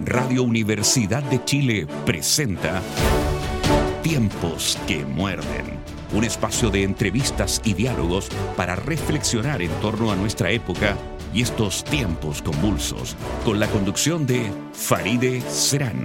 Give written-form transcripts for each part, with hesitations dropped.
Radio Universidad de Chile presenta Tiempos que muerden. Un espacio de entrevistas y diálogos para reflexionar en torno a nuestra época y estos tiempos convulsos, con la conducción de Faride Serán.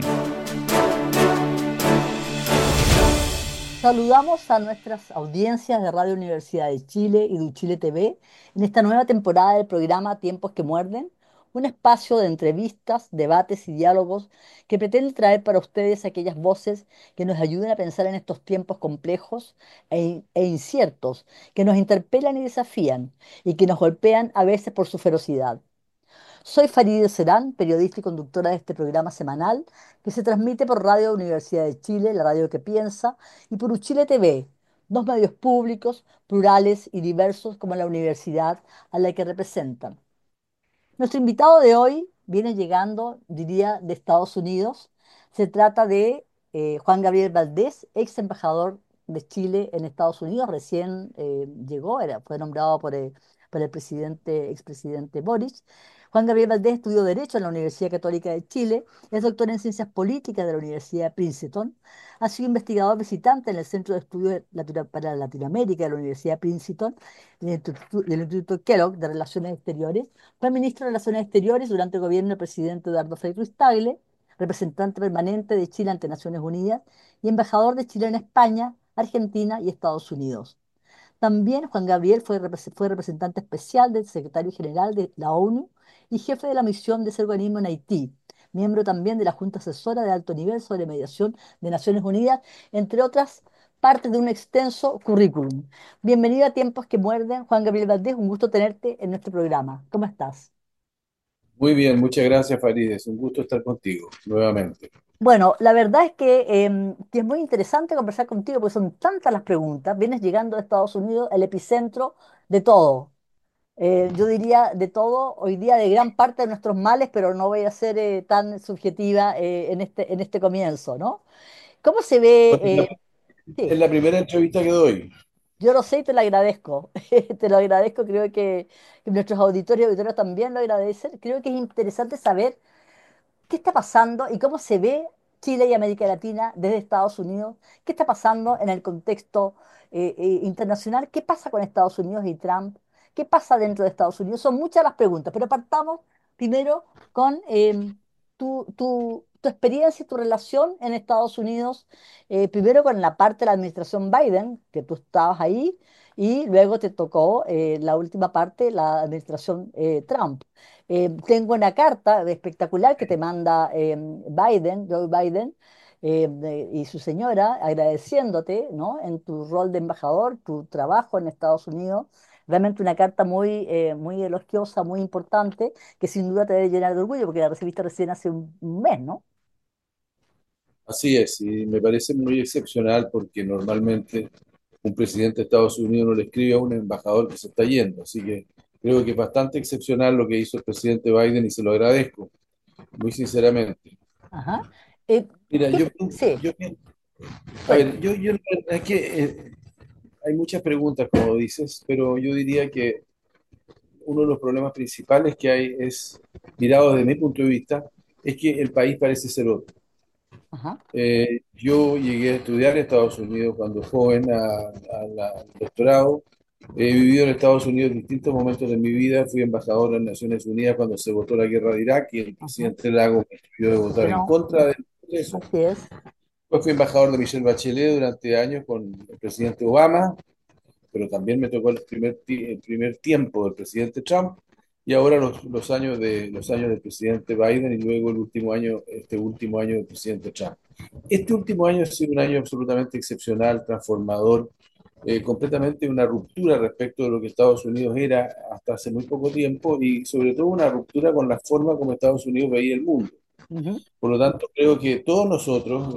Saludamos a nuestras audiencias de Radio Universidad de Chile y de Chile TV en esta nueva temporada del programa Tiempos que Muerden, un espacio de entrevistas, debates y diálogos que pretende traer para ustedes aquellas voces que nos ayuden a pensar en estos tiempos complejos e inciertos, que nos interpelan y desafían y que nos golpean a veces por su ferocidad. Soy Farideh Serán, periodista y conductora de este programa semanal que se transmite por Radio Universidad de Chile, la radio que piensa, y por Uchile TV, dos medios públicos, plurales y diversos como la universidad a la que representan. Nuestro invitado de hoy viene llegando, diría, de Estados Unidos. Se trata de Juan Gabriel Valdés, ex embajador de Chile en Estados Unidos. Recién llegó, fue nombrado por el expresidente Boric. Juan Gabriel Valdés estudió Derecho en la Universidad Católica de Chile, es doctor en Ciencias Políticas de la Universidad de Princeton, ha sido investigador visitante en el Centro de Estudios para Latinoamérica de la Universidad de Princeton, del Instituto Kellogg de Relaciones Exteriores. Fue ministro de Relaciones Exteriores durante el gobierno del presidente Eduardo Frei Ruiz-Tagle, representante permanente de Chile ante Naciones Unidas y embajador de Chile en España, Argentina y Estados Unidos. También Juan Gabriel fue representante especial del secretario general de la ONU y jefe de la misión de ese organismo en Haití, miembro también de la Junta Asesora de Alto Nivel sobre Mediación de Naciones Unidas, entre otras partes de un extenso currículum. Bienvenido a Tiempos que Muerden, Juan Gabriel Valdés, un gusto tenerte en nuestro programa. ¿Cómo estás? Muy bien, muchas gracias, Farideh. Es un gusto estar contigo nuevamente. Bueno, la verdad es que es muy interesante conversar contigo porque son tantas las preguntas. Vienes llegando de Estados Unidos, el epicentro de todo. Yo diría de todo, hoy día de gran parte de nuestros males, pero no voy a ser tan subjetiva en este comienzo, ¿no? ¿Cómo se ve? Bueno, es Sí, la primera entrevista que doy. yo lo sé y te lo agradezco. Te lo agradezco, creo que nuestros auditores y auditoras también lo agradecen. Creo que es interesante saber qué está pasando y cómo se ve Chile y América Latina desde Estados Unidos. ¿Qué está pasando en el contexto internacional? ¿Qué pasa con Estados Unidos y Trump? ¿Qué pasa dentro de Estados Unidos? Son muchas las preguntas, pero partamos primero con tu experiencia y tu relación en Estados Unidos, primero con la parte de la administración Biden, que tú estabas ahí, y luego te tocó la última parte, la administración Trump. Tengo una carta espectacular que te manda Joe Biden, y su señora, agradeciéndote, ¿no? En tu rol de embajador, tu trabajo en Estados Unidos. Realmente una carta muy elogiosa, muy importante, que sin duda te debe llenar de orgullo porque la recibiste recién hace un mes, ¿no? Así es, y me parece muy excepcional porque normalmente un presidente de Estados Unidos no le escribe a un embajador que se está yendo. Así que creo que es bastante excepcional lo que hizo el presidente Biden y se lo agradezco, muy sinceramente. Ajá. Eh, Mira, sí, a cuenta. ver, la verdad es que hay muchas preguntas, como dices, pero yo diría que uno de los problemas principales que hay es, mirado desde mi punto de vista, es que el país parece ser otro. Ajá, Yo llegué a estudiar en Estados Unidos cuando joven al doctorado. He vivido en Estados Unidos en distintos momentos de mi vida. Fui embajador de las Naciones Unidas cuando se votó la guerra de Irak y el ajá. presidente Lagos me pidió de votar en Bueno, contra del proceso. así es. Después fui embajador de Michelle Bachelet durante años con el presidente Obama, pero también me tocó el primer tiempo del presidente Trump y ahora los años del presidente Biden y luego el último año, este último año del presidente Trump. Este último año ha sido un año absolutamente excepcional, transformador, completamente una ruptura respecto de lo que Estados Unidos era hasta hace muy poco tiempo y sobre todo una ruptura con la forma como Estados Unidos veía el mundo. Ujú, Por lo tanto, creo que todos nosotros,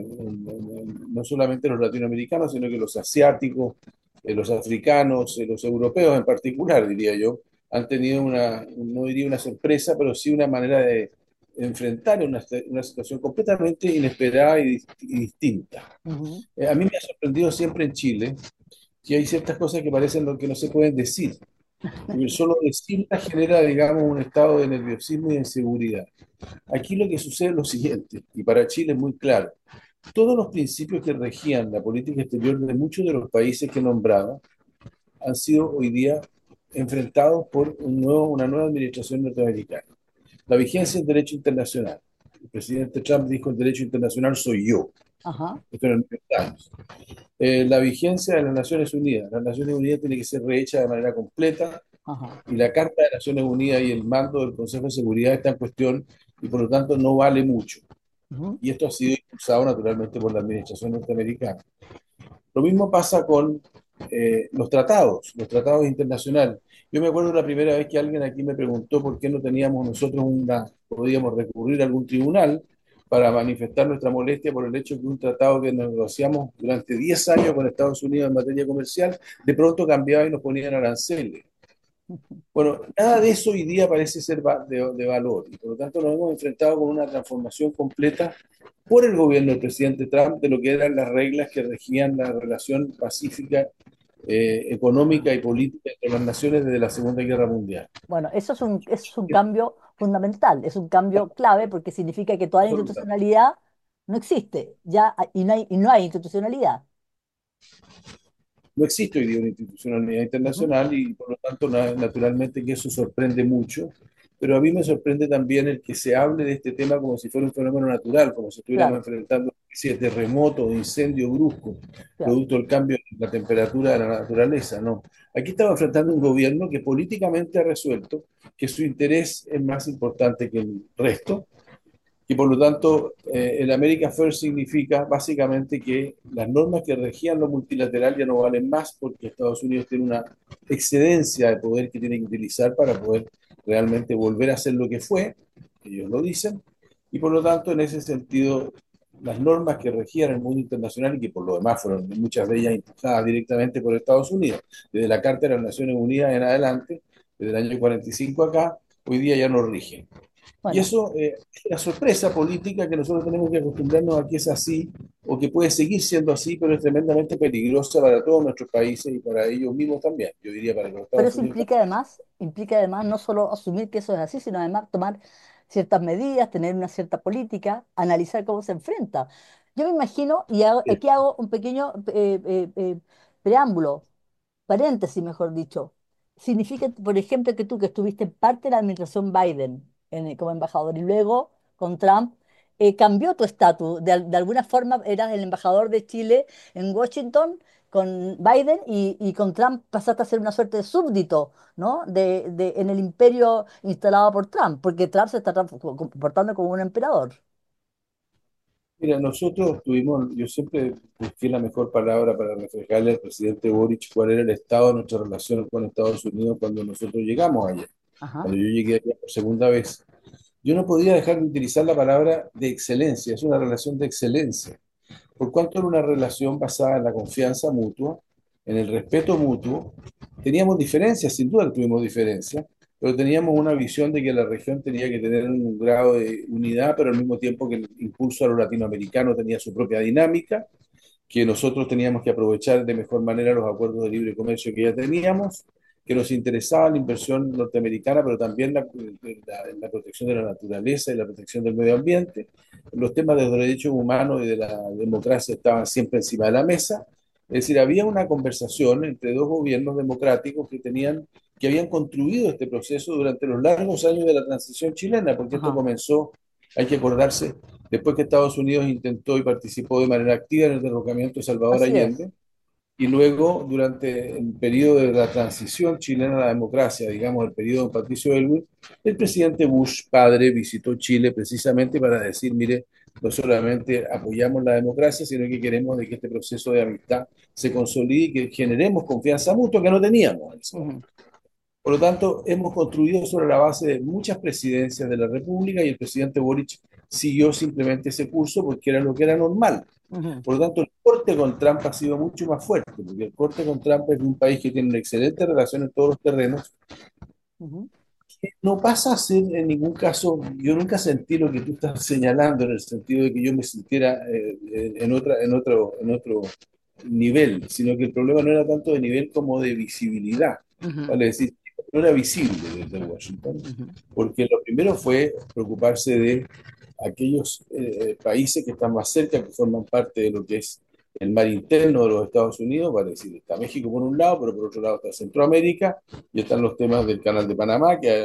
no solamente los latinoamericanos, sino que los asiáticos, los africanos, los europeos en particular, diría yo, han tenido no diría una sorpresa, pero sí una manera de enfrentar una situación completamente inesperada y distinta. ujú, A mí me ha sorprendido siempre en Chile que hay ciertas cosas que parecen lo que no se pueden decir. Porque solo decirla genera, digamos, un estado de nerviosismo y de inseguridad. Aquí lo que sucede es lo siguiente, y para Chile es muy claro. Todos los principios que regían la política exterior de muchos de los países que nombraba han sido hoy día enfrentados por una nueva administración norteamericana. La vigencia del derecho internacional. El presidente Trump dijo: el derecho internacional soy yo. Ajá, Esto en el New York Times. La vigencia de las Naciones Unidas. Las Naciones Unidas tiene que ser rehecha de manera completa, ajá. y la Carta de Naciones Unidas y el mando del Consejo de Seguridad está en cuestión, y por lo tanto no vale mucho. Ujú. Y esto ha sido impulsado naturalmente por la administración norteamericana. Lo mismo pasa con los tratados internacionales. Yo me acuerdo la primera vez que alguien aquí me preguntó por qué no teníamos nosotros podíamos recurrir a algún tribunal para manifestar nuestra molestia por el hecho que un tratado que negociamos durante 10 años con Estados Unidos en materia comercial, de pronto cambiaba y nos ponían aranceles. Bueno, nada de eso hoy día parece ser de valor, y por lo tanto nos hemos enfrentado con una transformación completa por el gobierno del presidente Trump de lo que eran las reglas que regían la relación pacífica, económica y política entre las naciones desde la Segunda Guerra Mundial. Bueno, eso es un cambio fundamental, es un cambio clave porque significa que toda la Absolutamente. institucionalidad no existe, ya, y no hay institucionalidad. No existe hoy día una institucionalidad Ujú. internacional, y por lo tanto naturalmente que eso sorprende mucho, pero a mí me sorprende también el que se hable de este tema como si fuera un fenómeno natural, como si estuviéramos Claro, enfrentando una especie de terremoto o incendio brusco, claro. producto del cambio en la temperatura de la naturaleza. No, aquí estamos enfrentando un gobierno que políticamente ha resuelto que su interés es más importante que el resto, y por lo tanto el America First significa básicamente que las normas que regían lo multilateral ya no valen más, porque Estados Unidos tiene una excedencia de poder que tiene que utilizar para poder realmente volver a ser lo que fue, ellos lo dicen, y por lo tanto en ese sentido las normas que regían el mundo internacional, y que por lo demás fueron muchas de ellas impulsadas directamente por Estados Unidos, desde la Carta de las Naciones Unidas en adelante, desde el año 45 acá, hoy día ya no rigen. Y Bueno, eso es la sorpresa política que nosotros tenemos que acostumbrarnos a que es así, o que puede seguir siendo así, pero es tremendamente peligrosa para todos nuestros países y para ellos mismos también. Yo diría para los pero Estados eso Unidos implica además no solo asumir que eso es así, sino además tomar ciertas medidas, tener una cierta política, analizar cómo se enfrenta. Yo me imagino, también. aquí hago un pequeño preámbulo, paréntesis, mejor dicho. Significa, por ejemplo, que tú que estuviste parte de la administración Biden como embajador y luego con Trump, cambió tu estatus. De alguna forma eras el embajador de Chile en Washington con Biden y con Trump pasaste a ser una suerte de súbdito, ¿no? En el imperio instalado por Trump, porque Trump se está comportando como un emperador. Mira, nosotros tuvimos, yo siempre busqué la mejor palabra para reflejarle al presidente Boric cuál era el estado de nuestra relación con Estados Unidos cuando nosotros llegamos allá, Ajá, cuando yo llegué allá por segunda vez. Yo no podía dejar de utilizar la palabra de excelencia, es una relación de excelencia. Por cuanto era una relación basada en la confianza mutua, en el respeto mutuo. Teníamos diferencias, sin duda tuvimos diferencias, pero teníamos una visión de que la región tenía que tener un grado de unidad, pero al mismo tiempo que el impulso a lo latinoamericano tenía su propia dinámica, que nosotros teníamos que aprovechar de mejor manera los acuerdos de libre comercio que ya teníamos, que nos interesaba la inversión norteamericana, pero también la protección de la naturaleza y la protección del medio ambiente. Los temas de los derechos humanos y de la democracia estaban siempre encima de la mesa. Es decir, había una conversación entre dos gobiernos democráticos que habían construido este proceso durante los largos años de la transición chilena, porque esto ajá, comenzó, hay que acordarse, después que Estados Unidos intentó y participó de manera activa en el derrocamiento de Salvador así es. Allende, y luego durante el periodo de la transición chilena a la democracia, digamos el periodo de Patricio Elwin, el presidente Bush padre visitó Chile precisamente para decir: mire, no solamente apoyamos la democracia, sino que queremos de que este proceso de amistad se consolide y que generemos confianza mutua que no teníamos en ese momento. Ujú, Por lo tanto, hemos construido sobre la base de muchas presidencias de la República, y el presidente Boric siguió simplemente ese curso porque era lo que era normal. ujú, Por lo tanto, el corte con Trump ha sido mucho más fuerte, porque el corte con Trump es de un país que tiene una excelente relación en todos los terrenos. ujú. No pasa a ser en ningún caso, yo nunca sentí lo que tú estás señalando, en el sentido de que yo me sintiera en otro nivel, sino que el problema no era tanto de nivel como de visibilidad. Ujú. ¿Vale? Es decir, no era visible desde Washington, Ujú. porque lo primero fue preocuparse de aquellos países que están más cerca, que forman parte de lo que es el mar interno de los Estados Unidos, vale decir, está México por un lado, pero por otro lado está Centroamérica, y están los temas del Canal de Panamá, que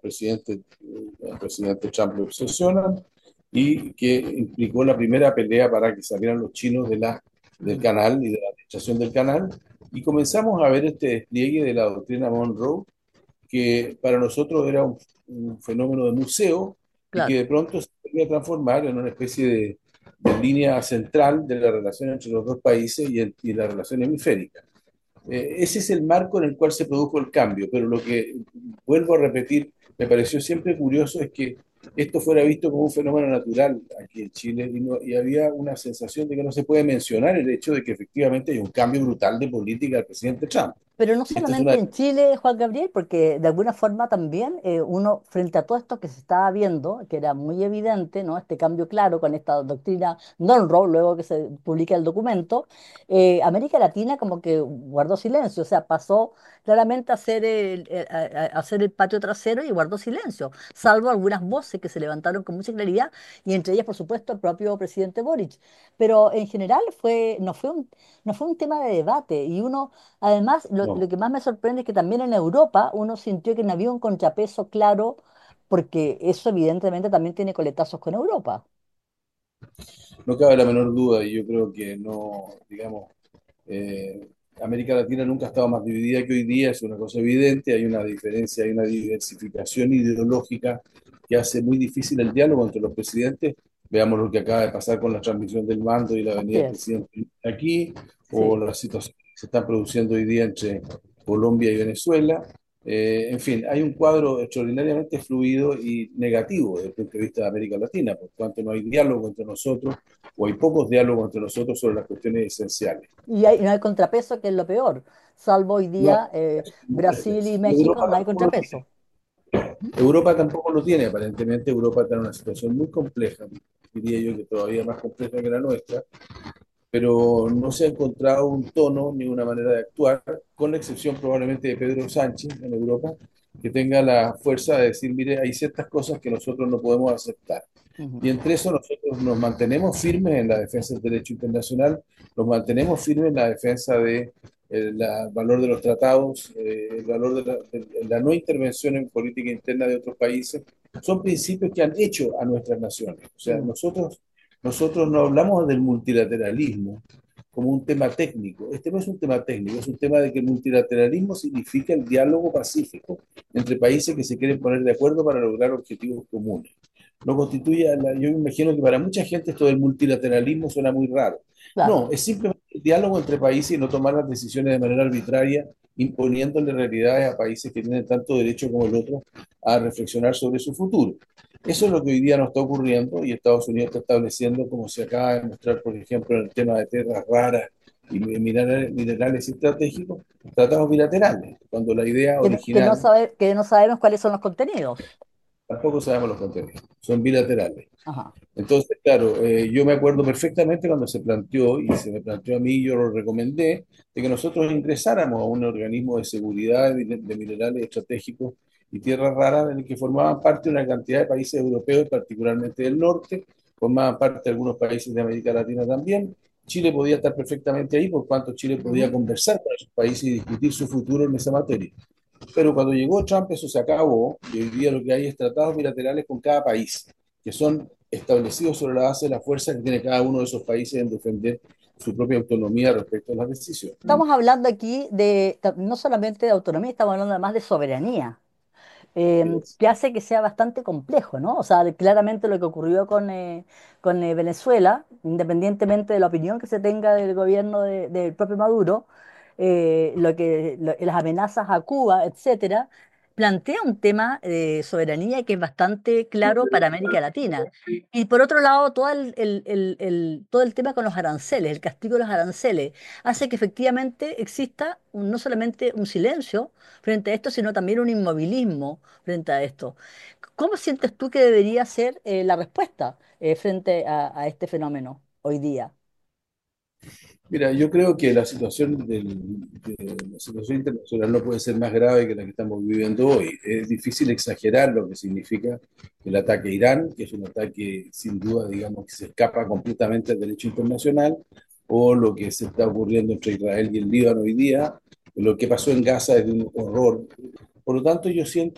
al presidente Trump le obsesionan, y que implicó la primera pelea para que salieran los chinos del Ujú. canal y de la administración del canal, y comenzamos a ver este despliegue de la doctrina Monroe, que para nosotros era un fenómeno de museo y que Claro. de pronto se podría transformar en una especie de línea central de la relación entre los dos países y la relación hemisférica. Ese es el marco en el cual se produjo el cambio, pero lo que vuelvo a repetir, me pareció siempre curioso es que esto fuera visto como un fenómeno natural aquí en Chile y había una sensación de que no se puede mencionar el hecho de que efectivamente hay un cambio brutal de política del presidente Trump. Pero no Y esta es solamente una... en Chile, Juan Gabriel, porque de alguna forma también uno, frente a todo esto que se estaba viendo, que era muy evidente, ¿no? Este cambio claro con esta doctrina Monroe, luego que se publica el documento, América Latina como que guardó silencio, o sea, pasó claramente a ser a hacer el patio trasero y guardó silencio, salvo algunas voces que se levantaron con mucha claridad, y entre ellas, por supuesto, el propio presidente Boric. Pero en general no fue un tema de debate, y uno... Además, lo No, que más me sorprende es que también en Europa uno sintió que no había un contrapeso claro, porque eso evidentemente también tiene coletazos con Europa. no cabe la menor duda y yo creo que no, digamos, eh, América Latina nunca ha estado más dividida que hoy día, es una cosa evidente, hay una diferencia, hay una diversificación ideológica que hace muy difícil el diálogo entre los presidentes. Veamos lo que acaba de pasar con la transmisión del mando y la Así venida del es, presidente aquí, o sí. las situaciones que se están produciendo hoy día entre Colombia y Venezuela. En fin, hay un cuadro extraordinariamente fluido y negativo desde el punto de vista de América Latina, por cuanto no hay diálogo entre nosotros o hay pocos diálogos entre nosotros sobre las cuestiones esenciales. No hay contrapeso, que es lo peor. Salvo hoy No, día absolutamente. Brasil y Y México, Europa no hay tampoco lo tiene. contrapeso. Europa tampoco lo tiene. Aparentemente Europa está en una situación muy compleja, diría yo que todavía más compleja que la nuestra, pero no se ha encontrado un tono ni una manera de actuar, con la excepción probablemente de Pedro Sánchez en Europa, que tenga la fuerza de decir, mire, hay ciertas cosas que nosotros no podemos aceptar. Ujú. Y entre eso nosotros nos mantenemos firmes en la defensa del derecho internacional, nos mantenemos firmes en la defensa de valor de los tratados, el valor de la no intervención en política interna de otros países. Son principios que han hecho a nuestras naciones. O sea, Mm. nosotros no hablamos del multilateralismo como un tema técnico. Este no es un tema técnico, es un tema de que el multilateralismo significa el diálogo pacífico entre países que se quieren poner de acuerdo para lograr objetivos comunes. No constituye, yo me imagino que para mucha gente esto del multilateralismo suena muy raro. Claro. No, es simplemente el diálogo entre países y no tomar las decisiones de manera arbitraria, imponiéndole realidades a países que tienen tanto derecho como el otro a reflexionar sobre su futuro. Eso es lo que hoy día nos está ocurriendo y Estados Unidos está estableciendo, como se acaba de mostrar, por ejemplo, en el tema de tierras raras y minerales estratégicos, tratados bilaterales, cuando la idea original Que no sabemos cuáles son los contenidos. tampoco sabemos los contenidos, son bilaterales. Ajá. Entonces, claro, yo me acuerdo perfectamente cuando se planteó, y se me planteó a mí, yo lo recomendé, de que nosotros ingresáramos a un organismo de seguridad de minerales estratégicos y tierras raras en el que formaban parte una cantidad de países europeos, particularmente del norte, formaban parte algunos países de América Latina también. Chile podía estar perfectamente ahí, por cuanto Chile podía Ujú. conversar con esos países y discutir su futuro en esa materia. Pero cuando llegó Trump eso se acabó y hoy día lo que hay es tratados bilaterales con cada país, que son establecidos sobre la base de la fuerza que tiene cada uno de esos países en defender su propia autonomía respecto a las decisiones. Estamos hablando aquí no solamente de autonomía, estamos hablando además de soberanía. Que hace que sea bastante complejo, ¿no? O sea, claramente lo que ocurrió con Venezuela, independientemente de la opinión que se tenga del gobierno del propio Maduro, las amenazas a Cuba, etcétera, plantea un tema de soberanía que es bastante claro para América Latina. Y por otro lado, todo el tema con los aranceles, el castigo de los aranceles, hace que efectivamente exista no solamente un silencio frente a esto, sino también un inmovilismo frente a esto. ¿Cómo sientes tú que debería ser la respuesta frente a este fenómeno hoy día? Mira, yo creo que la situación internacional no puede ser más grave que la que estamos viviendo hoy. Es difícil exagerar lo que significa el ataque a Irán, que es un ataque sin duda, digamos, que se escapa completamente al derecho internacional, o lo que se está ocurriendo entre Israel y el Líbano hoy día. Lo que pasó en Gaza es de un horror. Por lo tanto,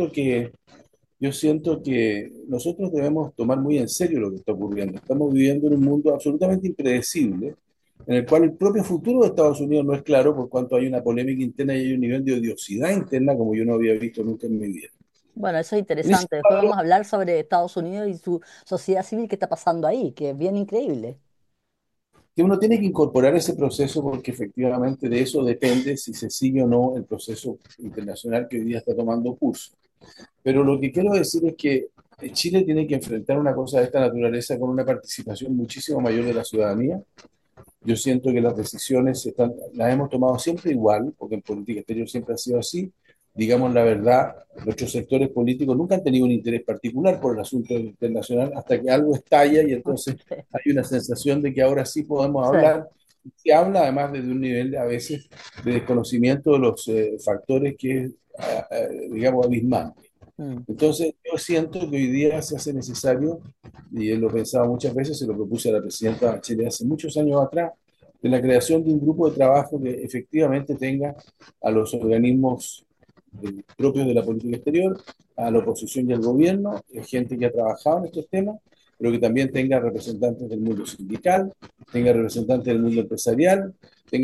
yo siento que nosotros debemos tomar muy en serio lo que está ocurriendo. Estamos viviendo en un mundo absolutamente impredecible, en el cual el propio futuro de Estados Unidos no es claro, por cuanto hay una polémica interna y hay un nivel de odiosidad interna como yo no había visto nunca en mi vida. Bueno, eso es En ese interesante. Después cuadro, vamos a hablar sobre Estados Unidos y su sociedad civil que está pasando ahí, que es bien increíble. que uno tiene que incorporar ese proceso porque efectivamente de eso depende si se sigue o no el proceso internacional que hoy día está tomando curso. Pero lo que quiero decir es que Chile tiene que enfrentar una cosa de esta naturaleza con una participación muchísimo mayor de la ciudadanía. Yo siento que las decisiones las hemos tomado siempre igual, porque en política exterior siempre ha sido así. Digamos la verdad, nuestros sectores políticos nunca han tenido un interés particular por el asunto internacional hasta que algo estalla y entonces hay una sensación de que ahora sí podemos Sí. hablar. Se habla además desde un nivel a veces de desconocimiento de los factores que es, digamos, abismante. Mm. Entonces, yo siento que hoy día se hace necesario, y él lo pensaba muchas veces, se lo propuse a la presidenta Bachelet hace muchos años atrás, de la creación de un grupo de trabajo que efectivamente tenga a los organismos propios de la política exterior, a la oposición y al gobierno, gente que ha trabajado en estos temas, pero que también tenga representantes del mundo sindical, tenga representantes del mundo empresarial,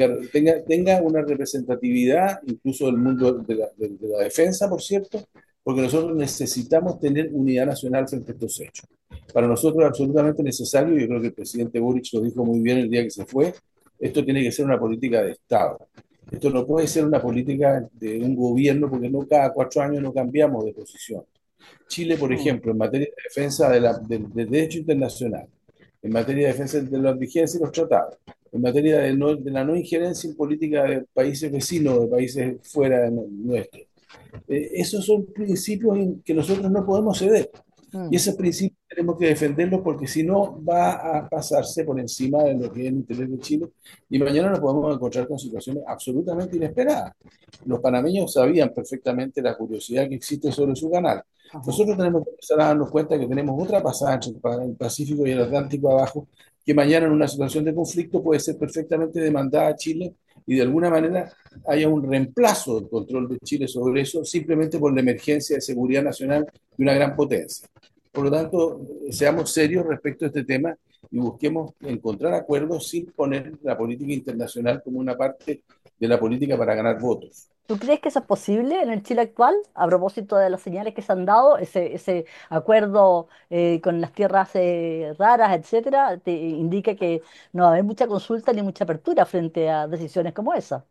tenga una representatividad incluso del mundo de la defensa, por cierto, porque nosotros necesitamos tener unidad nacional frente a estos hechos. Para nosotros es absolutamente necesario, yo creo que el presidente Boric lo dijo muy bien el día que se fue, esto tiene que ser una política de Estado. Esto no puede ser una política de un gobierno porque no cada 4 años no cambiamos de posición. Chile, por Mm. ejemplo, en materia de defensa del derecho internacional, en materia de defensa de las vigencias y los tratados, en materia de la no injerencia en política de países vecinos, de países fuera de nuestro, esos son principios en que nosotros no podemos ceder. Y Mm. esos principios tenemos que defenderlos porque si no va a pasarse por encima de lo que es el interés de Chile y mañana nos podemos encontrar con situaciones absolutamente inesperadas. Los panameños sabían perfectamente la curiosidad que existe sobre su canal. Ajá. Nosotros tenemos que empezar a darnos cuenta que tenemos otra pasada entre el Pacífico y el Atlántico abajo, que mañana en una situación de conflicto puede ser perfectamente demandada a Chile y de alguna manera haya un reemplazo del control de Chile sobre eso simplemente por la emergencia de seguridad nacional de una gran potencia. Por lo tanto, seamos serios respecto a este tema y busquemos encontrar acuerdos sin poner la política internacional como una parte de la política para ganar votos. ¿Tú crees que eso es posible en el Chile actual? A propósito de las señales que se han dado, ese acuerdo con las tierras raras, etcétera, te indica que no va a haber mucha consulta ni mucha apertura frente a decisiones como esa,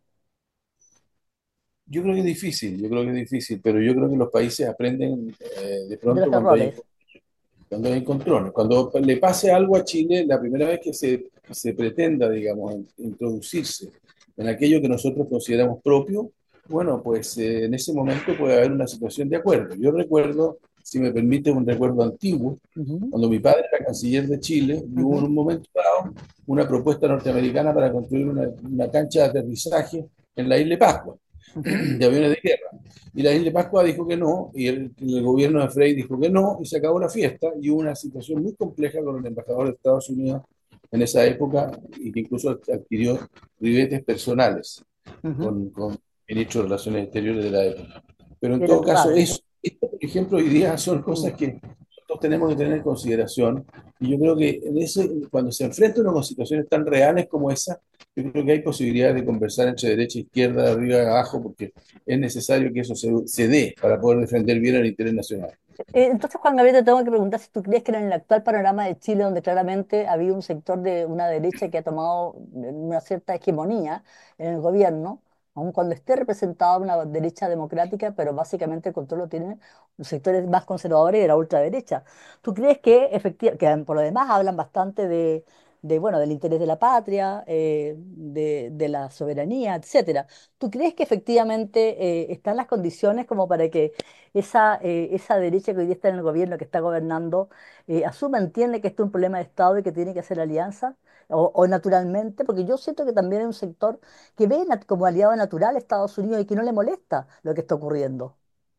Yo creo que es difícil, yo creo que es difícil, pero yo creo que los países aprenden de de los pronto errores. cuando hay encontrones. Cuando le pase algo a Chile, la primera vez que se pretenda, digamos, introducirse en aquello que nosotros consideramos propio, bueno, pues en ese momento puede haber una situación de acuerdo. Yo recuerdo, si me permite, un recuerdo antiguo, Ujú, cuando mi padre era canciller de Chile, y hubo en ujú, un momento dado una propuesta norteamericana para construir una cancha de aterrizaje en la isla de Pascua ujú. de aviones de guerra. Y la isla de Pascua dijo que no, y el gobierno de Frey dijo que no, y se acabó la fiesta, y hubo una situación muy compleja con el embajador de Estados Unidos en esa época, y que incluso adquirió ribetes personales Ujú. con el ministro de Relaciones Exteriores de la época. Pero en Era todo tu caso, padre. esto, por ejemplo, hoy día son Mm. cosas que nosotros tenemos que tener en consideración, y yo creo que cuando se enfrenta uno con situaciones tan reales como esa, yo creo que hay posibilidades de conversar entre derecha e izquierda, de arriba y abajo, porque es necesario que eso se dé para poder defender bien el interés nacional. Entonces, Juan Gabriel, te tengo que preguntar si tú crees que en el actual panorama de Chile, donde claramente había un sector de una derecha que ha tomado una cierta hegemonía en el gobierno, aun cuando esté representada una derecha democrática, pero básicamente el control lo tienen los sectores más conservadores de la ultraderecha. ¿Tú crees que efectivamente, que por lo demás hablan bastante bueno, del interés de la patria, de la soberanía, etcétera. ¿Tú crees que efectivamente están las condiciones como para que esa derecha que hoy día está en el gobierno, que está gobernando, asuma, entiende que esto es un problema de Estado y que tiene que hacer alianza? O naturalmente, porque yo siento que también hay un sector que ve como aliado natural a Estados Unidos y que no le molesta lo que está ocurriendo.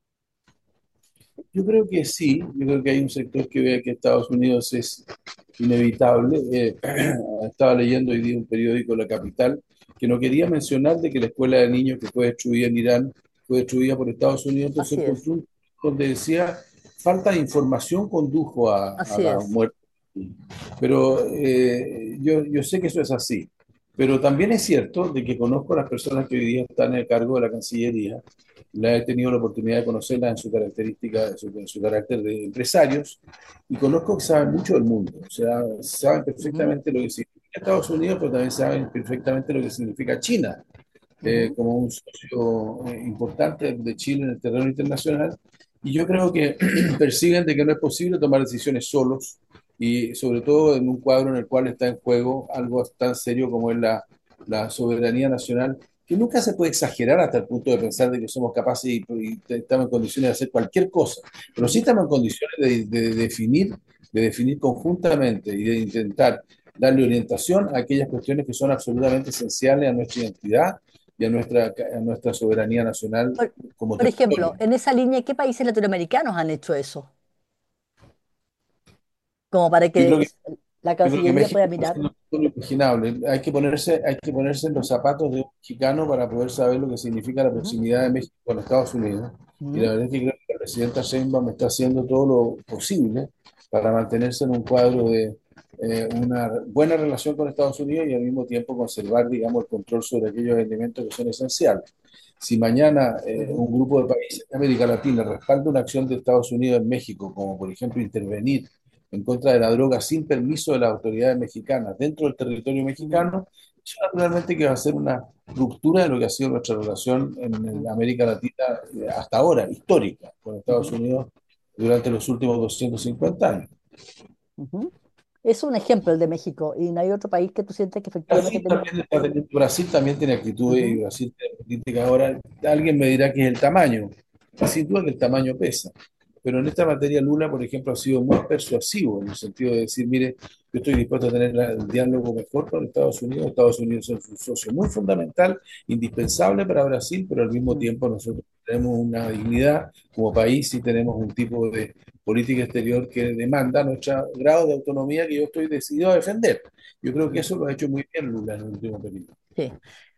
Yo creo que sí, yo creo que hay un sector que ve que Estados Unidos es inevitable. Estaba leyendo hoy día un periódico, La Capital, que no quería mencionar de que la escuela de niños que fue destruida en Irán fue destruida por Estados Unidos, entonces Así es, encontró un donde decía falta de información condujo a así la es. muerte. Pero yo sé que eso es así. Pero también es cierto de que conozco a las personas que hoy día están en el cargo de la Cancillería. La he tenido la oportunidad de conocerlas en su característica, en su carácter de empresarios, y conozco que saben mucho del mundo. O sea, saben Ujú, perfectamente lo que significa Estados Unidos, pero también saben perfectamente lo que significa China ujú, como un socio importante de Chile en el terreno internacional. Y yo creo que perciben de que no es posible tomar decisiones solos y sobre todo en un cuadro en el cual está en juego algo tan serio como es la soberanía nacional, que nunca se puede exagerar hasta el punto de pensar de que somos capaces y estamos en condiciones de hacer cualquier cosa, pero sí ujú. estamos en condiciones de definir conjuntamente y de intentar darle orientación a aquellas cuestiones que son absolutamente esenciales a nuestra identidad y a nuestra soberanía nacional Por, como por ejemplo, territorio. en esa línea, ¿qué países latinoamericanos han hecho eso? Como para Yo que creo que, la yo creo que Cancillería pueda México está mirar. haciendo lo imaginable. Hay que ponerse en los zapatos de un mexicano para poder saber lo que significa la Ujú, proximidad de México con Estados Unidos. Y la ujú, verdad es que creo que la presidenta Sheinbaum está haciendo todo lo posible para mantenerse en un cuadro de una buena relación con Estados Unidos y al mismo tiempo conservar, digamos, el control sobre aquellos elementos que son esenciales. Si mañana ujú, un grupo de países de América Latina respalda una acción de Estados Unidos en México, como por ejemplo intervenir en contra de la droga sin permiso de las autoridades mexicanas dentro del territorio ujú, mexicano, eso naturalmente que va a ser una ruptura de lo que ha sido nuestra relación en ujú, América Latina hasta ahora, histórica, con Estados ujú, Unidos durante los últimos 250 años. ujú. Es un ejemplo el de México y no hay otro país que tú sientes que efectivamente tenga. Brasil también tiene actitudes y Ujú, Brasil tiene política. Ahora, alguien me dirá que es el tamaño. Sin duda que el tamaño pesa. Pero en esta materia Lula, por ejemplo, ha sido muy persuasivo en el sentido de decir, mire, yo estoy dispuesto a tener el diálogo mejor con Estados Unidos. Estados Unidos es un socio muy fundamental, indispensable para Brasil, pero al mismo ujú, tiempo nosotros tenemos una dignidad como país y tenemos un tipo de política exterior que demanda nuestro grado de autonomía que yo estoy decidido a defender. Yo creo que ujú. eso lo ha hecho muy bien Lula en el último periodo. Sí.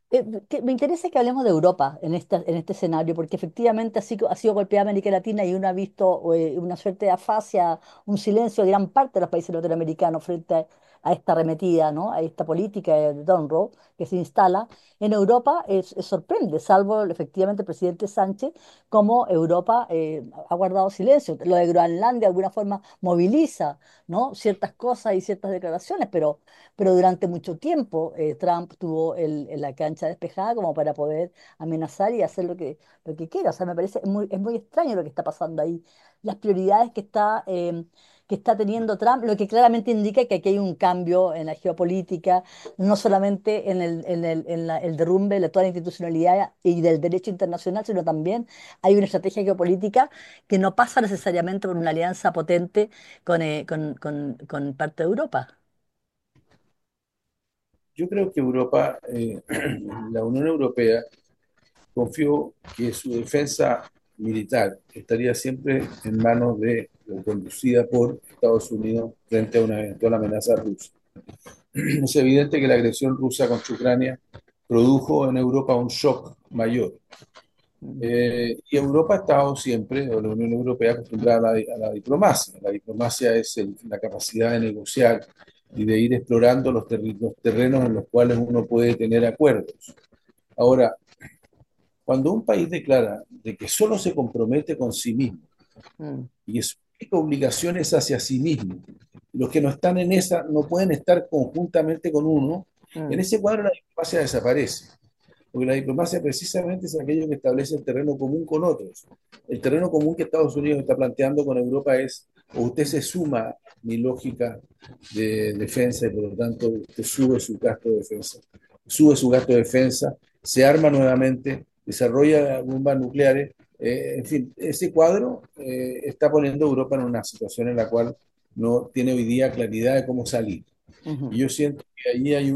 Me interesa que hablemos de Europa en este escenario, porque efectivamente ha sido golpeada América Latina y uno ha visto una suerte de afasia, un silencio de gran parte de los países latinoamericanos frente a esta arremetida, ¿no? A esta política de Donroe que se instala. En Europa sorprende, salvo efectivamente el presidente Sánchez, cómo Europa ha guardado silencio. Lo de Groenlandia de alguna forma moviliza, ¿no? Ciertas cosas y ciertas declaraciones, pero durante mucho tiempo Trump tuvo la cancha despejada como para poder amenazar y hacer lo que quiera. O sea, me parece es muy extraño lo que está pasando ahí. Las prioridades que está teniendo Trump, lo que claramente indica que aquí hay un cambio en la geopolítica, no solamente en el derrumbe de toda la institucionalidad y del derecho internacional, sino también hay una estrategia geopolítica que no pasa necesariamente por una alianza potente con parte de Europa. Yo creo que Europa, la Unión Europea, confío que su defensa militar estaría siempre en manos de, o conducida por Estados Unidos frente a una eventual amenaza rusa. Es evidente que la agresión rusa contra Ucrania produjo en Europa un shock mayor. Mm. Y Europa ha estado siempre, o la Unión Europea, acostumbrada a la diplomacia. La diplomacia es la capacidad de negociar y de ir explorando los terrenos en los cuales uno puede tener acuerdos. Ahora, cuando un país declara de que solo se compromete con sí mismo Mm, y que su única obligación es hacia sí mismo, los que no están en esa no pueden estar conjuntamente con uno, en mm, ese cuadro la diplomacia desaparece. Porque la diplomacia precisamente es aquello que establece el terreno común con otros. El terreno común que Estados Unidos está planteando con Europa es, o usted se suma mi lógica de defensa y por lo tanto usted sube su gasto de defensa. Sube su gasto de defensa, se arma nuevamente, desarrolla bombas nucleares. En fin, ese cuadro está poniendo a Europa en una situación en la cual no tiene hoy día claridad de cómo salir. Y Ujú, yo siento que ahí hay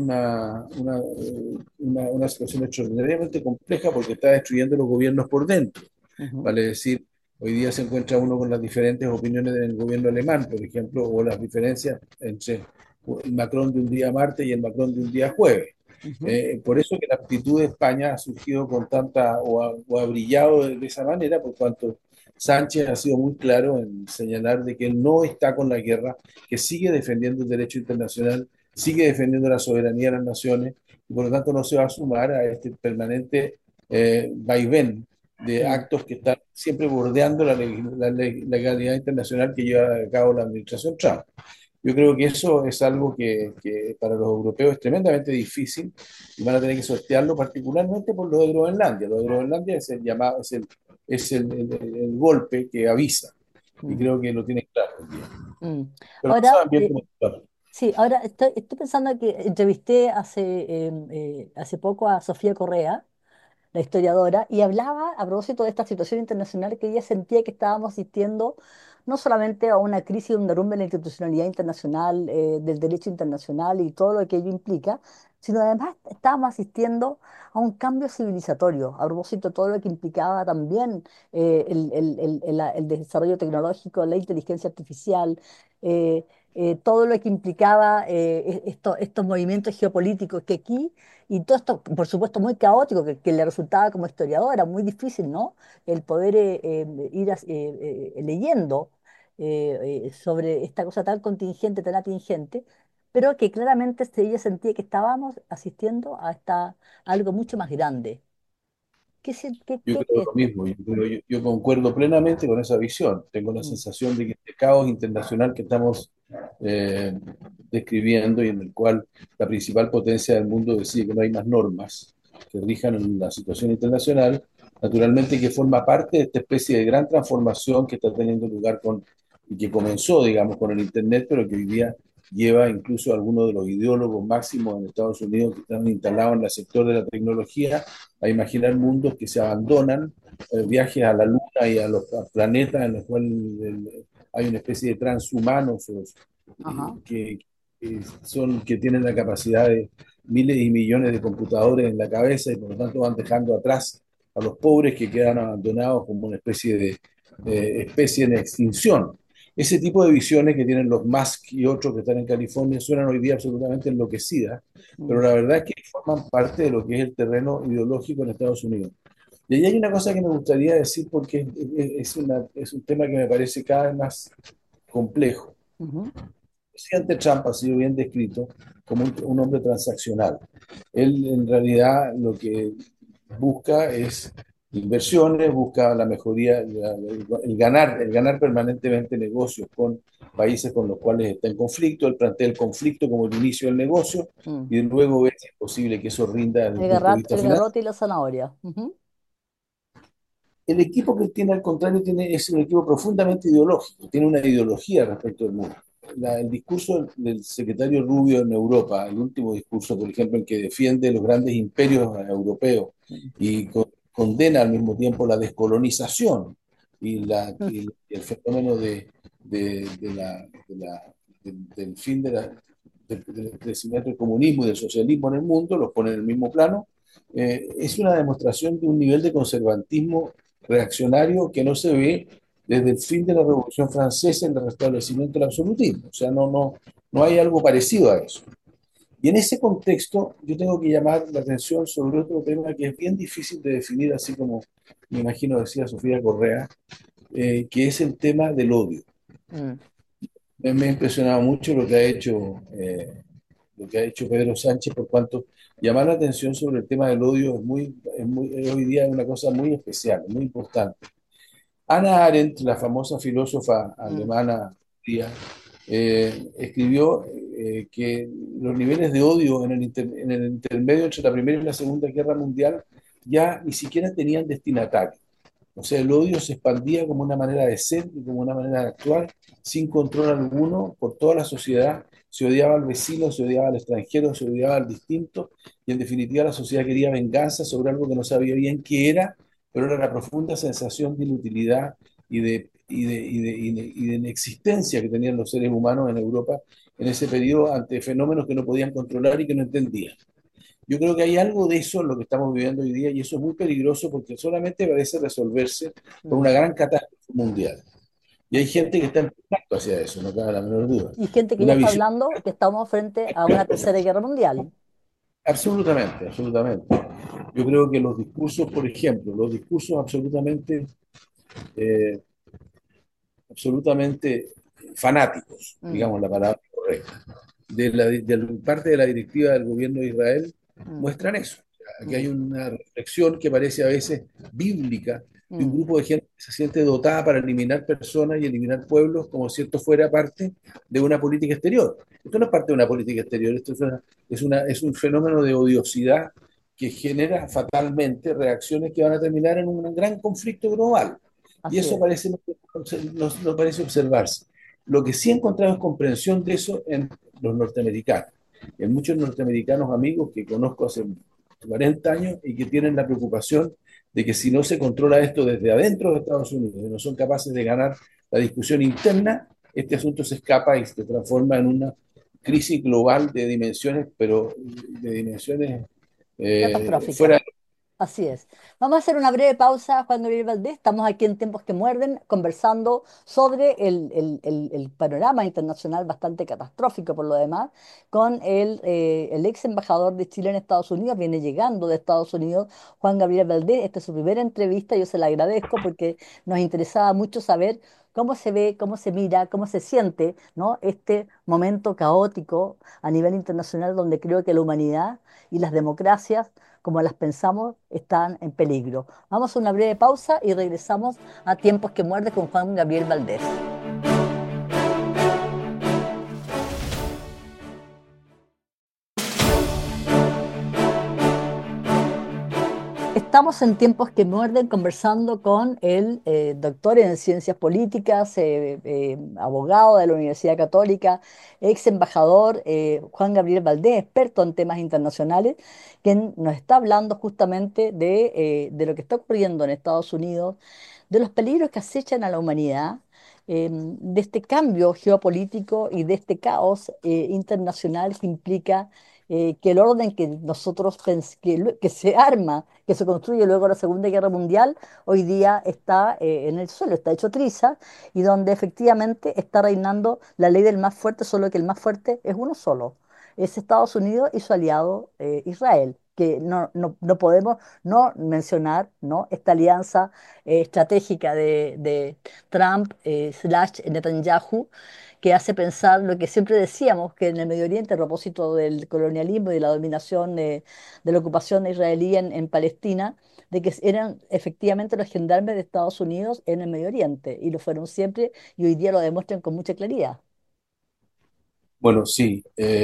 una situación extraordinariamente compleja porque está destruyendo los gobiernos por dentro. ujú, Vale decir, hoy día se encuentra uno con las diferentes opiniones del gobierno alemán, por ejemplo, o las diferencias entre el Macron de un día martes y el Macron de un día jueves. ujú. Por eso que la actitud de España ha surgido con tanta, o ha brillado de esa manera, por cuanto Sánchez ha sido muy claro en señalar de que él no está con la guerra, que sigue defendiendo el derecho internacional, sigue defendiendo la soberanía de las naciones, y por lo tanto no se va a sumar a este permanente vaivén de Mm. actos que están siempre bordeando la legalidad internacional que lleva a cabo la administración Trump. Yo creo que eso es algo que para los europeos es tremendamente difícil y van a tener que sortearlo particularmente por lo de Groenlandia. Lo de Groenlandia es el llamado, el golpe que avisa y Mm, creo que lo tienen claro hoy día. mm. Pero no Ahora, saben bien cómo actuar. sí, ahora estoy pensando que entrevisté hace poco a Sofía Correa, la historiadora, y hablaba a propósito de esta situación internacional que ella sentía que estábamos asistiendo no solamente a una crisis, un derrumbe en la institucionalidad internacional, del derecho internacional y todo lo que ello implica, sino además estábamos asistiendo a un cambio civilizatorio, a propósito de todo lo que implicaba también el desarrollo tecnológico, la inteligencia artificial, eh, todo lo que implicaba estos movimientos geopolíticos que aquí y todo esto, por supuesto, muy caótico, que le resultaba como historiadora muy difícil, ¿no? El poder leyendo sobre esta cosa tan contingente, tan atingente, pero que claramente ella sentía que estábamos asistiendo a algo mucho más grande. Yo ¿Qué creo crees lo tú? mismo, yo concuerdo plenamente con esa visión. Tengo la Mm, sensación de que este caos internacional que estamos eh, describiendo y en el cual la principal potencia del mundo decide que no hay más normas que rijan la situación internacional, naturalmente que forma parte de esta especie de gran transformación que está teniendo lugar y que comenzó, digamos, con el Internet, pero que hoy día lleva incluso a algunos de los ideólogos máximos en Estados Unidos que están instalados en el sector de la tecnología a imaginar mundos que se abandonan, viajes a la luna y a los planetas en los cuales hay una especie de transhumanos ajá. que tienen la capacidad de miles y millones de computadores en la cabeza y por lo tanto van dejando atrás a los pobres que quedan abandonados como una especie de especie en extinción. Ese tipo de visiones que tienen los Musk y otros que están en California suenan hoy día absolutamente enloquecidas, pero Mm, la verdad es que forman parte de lo que es el terreno ideológico en Estados Unidos. Y ahí hay una cosa que me gustaría decir porque es un tema que me parece cada vez más complejo. ujú, El presidente Trump ha sido bien descrito como un hombre transaccional. Él en realidad lo que busca es inversiones, busca la mejoría, el ganar permanentemente negocios con países con los cuales está en conflicto. Él plantea el conflicto como el inicio del negocio mm. y luego ve si es posible que eso rinda desde el punto de vista El financiero. garrote y la zanahoria. Ujú, El equipo que tiene, al contrario, es un equipo profundamente ideológico, tiene una ideología respecto al mundo. El discurso del secretario Rubio en Europa, el último discurso, por ejemplo, en que defiende los grandes imperios europeos mm, y condena al mismo tiempo la descolonización y el fenómeno del fin del crecimiento del comunismo y del socialismo en el mundo, los pone en el mismo plano, es una demostración de un nivel de conservantismo reaccionario que no se ve desde el fin de la Revolución Francesa en el restablecimiento del absolutismo. O sea, no hay algo parecido a eso. Y en ese contexto yo tengo que llamar la atención sobre otro tema que es bien difícil de definir, así como me imagino decía Sofía Correa, que es el tema del odio. mm, Me ha impresionado mucho lo que ha hecho Pedro Sánchez por cuanto llamar la atención sobre el tema del odio es hoy día una cosa muy especial, muy importante. Hannah Arendt, la famosa filósofa mm. alemana, escribió que los niveles de odio en el intermedio entre la Primera y la Segunda Guerra Mundial ya ni siquiera tenían destinatario. O sea, el odio se expandía como una manera de ser y como una manera de actuar, sin control alguno por toda la sociedad. Se odiaba al vecino, se odiaba al extranjero, se odiaba al distinto, y en definitiva la sociedad quería venganza sobre algo que no sabía bien qué era, pero era la profunda sensación de inutilidad y de inexistencia que tenían los seres humanos en Europa en ese periodo ante fenómenos que no podían controlar y que no entendían. Yo creo que hay algo de eso en lo que estamos viviendo hoy día y eso es muy peligroso porque solamente parece resolverse por Mm. una gran catástrofe mundial. Y hay gente que está empujando hacia eso, no cabe la menor duda. Y gente que ya Una está visión, hablando que estamos frente a una tercera guerra mundial. absolutamente, absolutamente. Yo creo que los discursos, por ejemplo, los discursos eh, absolutamente fanáticos, Mm, digamos la palabra correcta, de parte de la directiva del gobierno de Israel mm, muestran eso. Aquí hay mm, una reflexión que parece a veces bíblica de un mm. grupo de gente que se siente dotada para eliminar personas y eliminar pueblos como si esto fuera parte de una política exterior. Esto no es parte de una política exterior, esto es un fenómeno de odiosidad que genera fatalmente reacciones que van a terminar en un gran conflicto global. Y Así eso es. parece, no parece observarse. Lo que sí he encontrado es comprensión de eso en los norteamericanos. En muchos norteamericanos amigos que conozco hace 40 años y que tienen la preocupación de que si no se controla esto desde adentro de Estados Unidos y no son capaces de ganar la discusión interna, este asunto se escapa y se transforma en una crisis global de dimensiones, pero de dimensiones Catastrófica. fuera de... Así es. Vamos a hacer una breve pausa, Juan Gabriel Valdés. Estamos aquí en Tiempos que Muerden, conversando sobre el panorama internacional bastante catastrófico por lo demás, con el ex embajador de Chile en Estados Unidos. Viene llegando de Estados Unidos, Juan Gabriel Valdés. Esta es su primera entrevista, yo se la agradezco porque nos interesaba mucho saber cómo se ve, cómo se mira, cómo se siente, ¿no? Este momento caótico a nivel internacional donde creo que la humanidad y las democracias como las pensamos, están en peligro. Vamos a una breve pausa y regresamos a Tiempos que Muerde con Juan Gabriel Valdés. Estamos en Tiempos que Muerden conversando con el doctor en ciencias políticas, abogado de la Universidad Católica, ex embajador Juan Gabriel Valdés, experto en temas internacionales, quien nos está hablando justamente de lo que está ocurriendo en Estados Unidos, de los peligros que acechan a la humanidad, de este cambio geopolítico y de este caos internacional que implica que el orden que nosotros que se arma, que se construye luego de la Segunda Guerra Mundial, hoy día está en el suelo, está hecho trizas, y donde efectivamente está reinando la ley del más fuerte, solo que el más fuerte es uno solo, es Estados Unidos y su aliado Israel, que no podemos no mencionar, ¿no? Esta alianza estratégica de Trump slash Netanyahu, que hace pensar lo que siempre decíamos, que en el Medio Oriente, a propósito del colonialismo y de la dominación de la ocupación israelí en Palestina, de que eran efectivamente los gendarmes de Estados Unidos en el Medio Oriente, y lo fueron siempre, y hoy día lo demuestran con mucha claridad. Bueno, sí,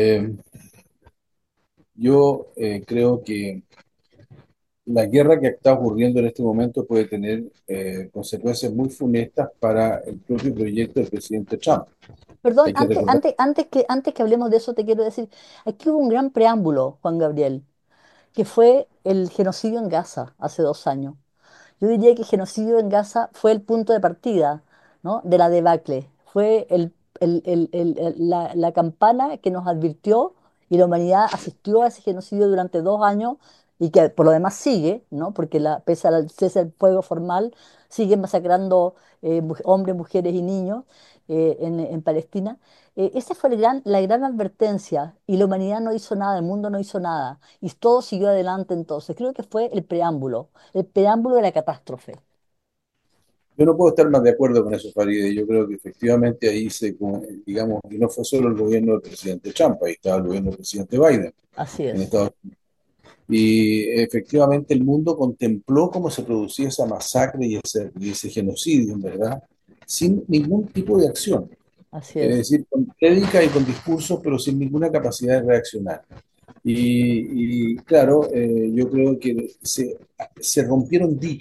yo creo que la guerra que está ocurriendo en este momento puede tener consecuencias muy funestas para el propio proyecto del presidente Trump. Perdón, Hay que recordar, antes que hablemos de eso, te quiero decir, aquí hubo un gran preámbulo, Juan Gabriel, que fue el genocidio en Gaza hace 2 años. Yo diría que genocidio en Gaza fue el punto de partida, ¿no? De la debacle. Fue la campana que nos advirtió, y la humanidad asistió a ese genocidio durante 2 años y que por lo demás sigue, ¿no? Porque pese al cese del fuego formal, siguen masacrando hombres, mujeres y niños en Palestina. Esa fue la gran advertencia, y la humanidad no hizo nada, el mundo no hizo nada, y todo siguió adelante entonces. Creo que fue el preámbulo de la catástrofe. yo no puedo estar más de acuerdo con eso, Faride. Yo creo que efectivamente ahí digamos, y no fue solo el gobierno del presidente Trump, ahí estaba el gobierno del presidente Biden Así en es, Estados Unidos. Y efectivamente el mundo contempló cómo se producía esa masacre y ese genocidio, en verdad, sin ningún tipo de acción. así Es es, decir, con prédica y con discursos, pero sin ninguna capacidad de reaccionar. Claro, yo creo que se rompieron diques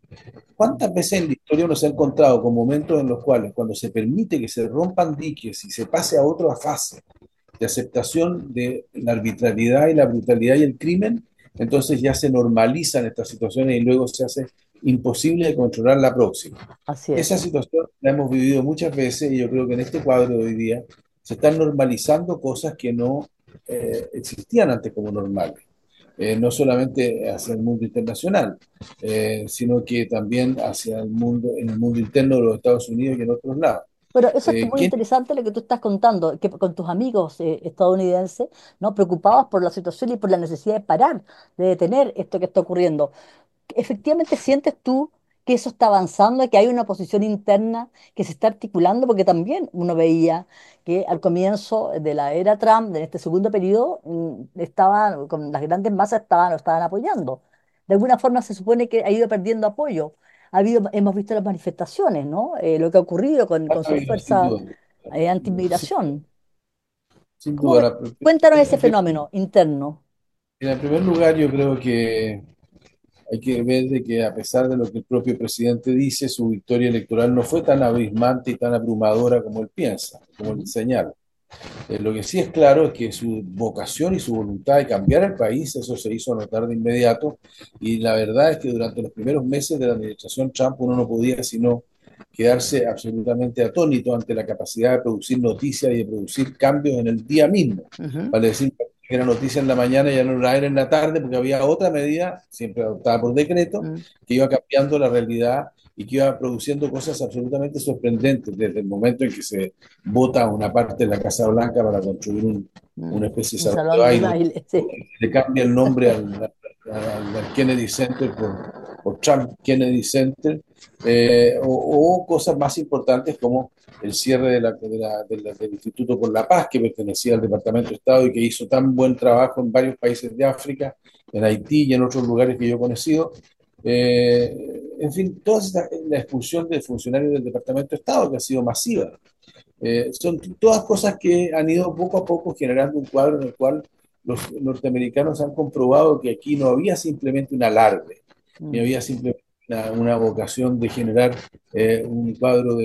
¿Cuántas veces en la historia uno se ha encontrado con momentos en los cuales, cuando se permite que se rompan diques y se pase a otra fase de aceptación de la arbitrariedad y la brutalidad y el crimen, entonces ya se normalizan estas situaciones y luego se hace imposible de controlar la próxima? Así Esa es. situación la hemos vivido muchas veces y yo creo que en este cuadro de hoy día se están normalizando cosas que no existían antes como normales. No solamente hacia el mundo internacional, sino que también hacia el mundo, en el mundo interno de los Estados Unidos y en otros lados. Pero eso es muy ¿Quién interesante lo que tú estás contando, que con tus amigos estadounidenses, ¿no? Preocupados por la situación y por la necesidad de parar, de detener esto que está ocurriendo. ¿Efectivamente sientes tú que eso está avanzando y que hay una posición interna que se está articulando? Porque también uno veía que al comienzo de la era Trump, en este segundo periodo, estaban, con las grandes masas lo estaban apoyando. De alguna forma se supone que ha ido perdiendo apoyo. Hemos visto las manifestaciones, ¿no? Lo que ha ocurrido con ha su habido, sin fuerza duda? Sin, anti-inmigración. sin ¿Cómo duda. Cuéntanos ese En primer, fenómeno interno. en primer lugar, yo creo que hay que ver de que a pesar de lo que el propio presidente dice, su victoria electoral no fue tan abismante y tan abrumadora como él piensa, como él Ujú. señala. Lo que sí es claro es que su vocación y su voluntad de cambiar el país, eso se hizo notar de inmediato, y la verdad es que durante los primeros meses de la administración Trump uno no podía sino quedarse absolutamente atónito ante la capacidad de producir noticias y de producir cambios en el día mismo. Ujú. Vale decir que era noticia en la mañana y ya no era en la tarde porque había otra medida, siempre adoptada por decreto, Mm, que iba cambiando la realidad y que iba produciendo cosas absolutamente sorprendentes desde el momento en que se vota una parte de la Casa Blanca para construir una especie de un salón de salón de baile, baile, sí. le cambia el nombre al Kennedy Center por Trump Kennedy Center, o cosas más importantes como el cierre del Instituto por la Paz, que pertenecía al Departamento de Estado y que hizo tan buen trabajo en varios países de África, en Haití y en otros lugares que yo he conocido. En fin, la expulsión de funcionarios del Departamento de Estado, que ha sido masiva. Son todas cosas que han ido poco a poco generando un cuadro en el cual los norteamericanos han comprobado que aquí no había simplemente un alarde, ni Mm. había simplemente una vocación de generar un cuadro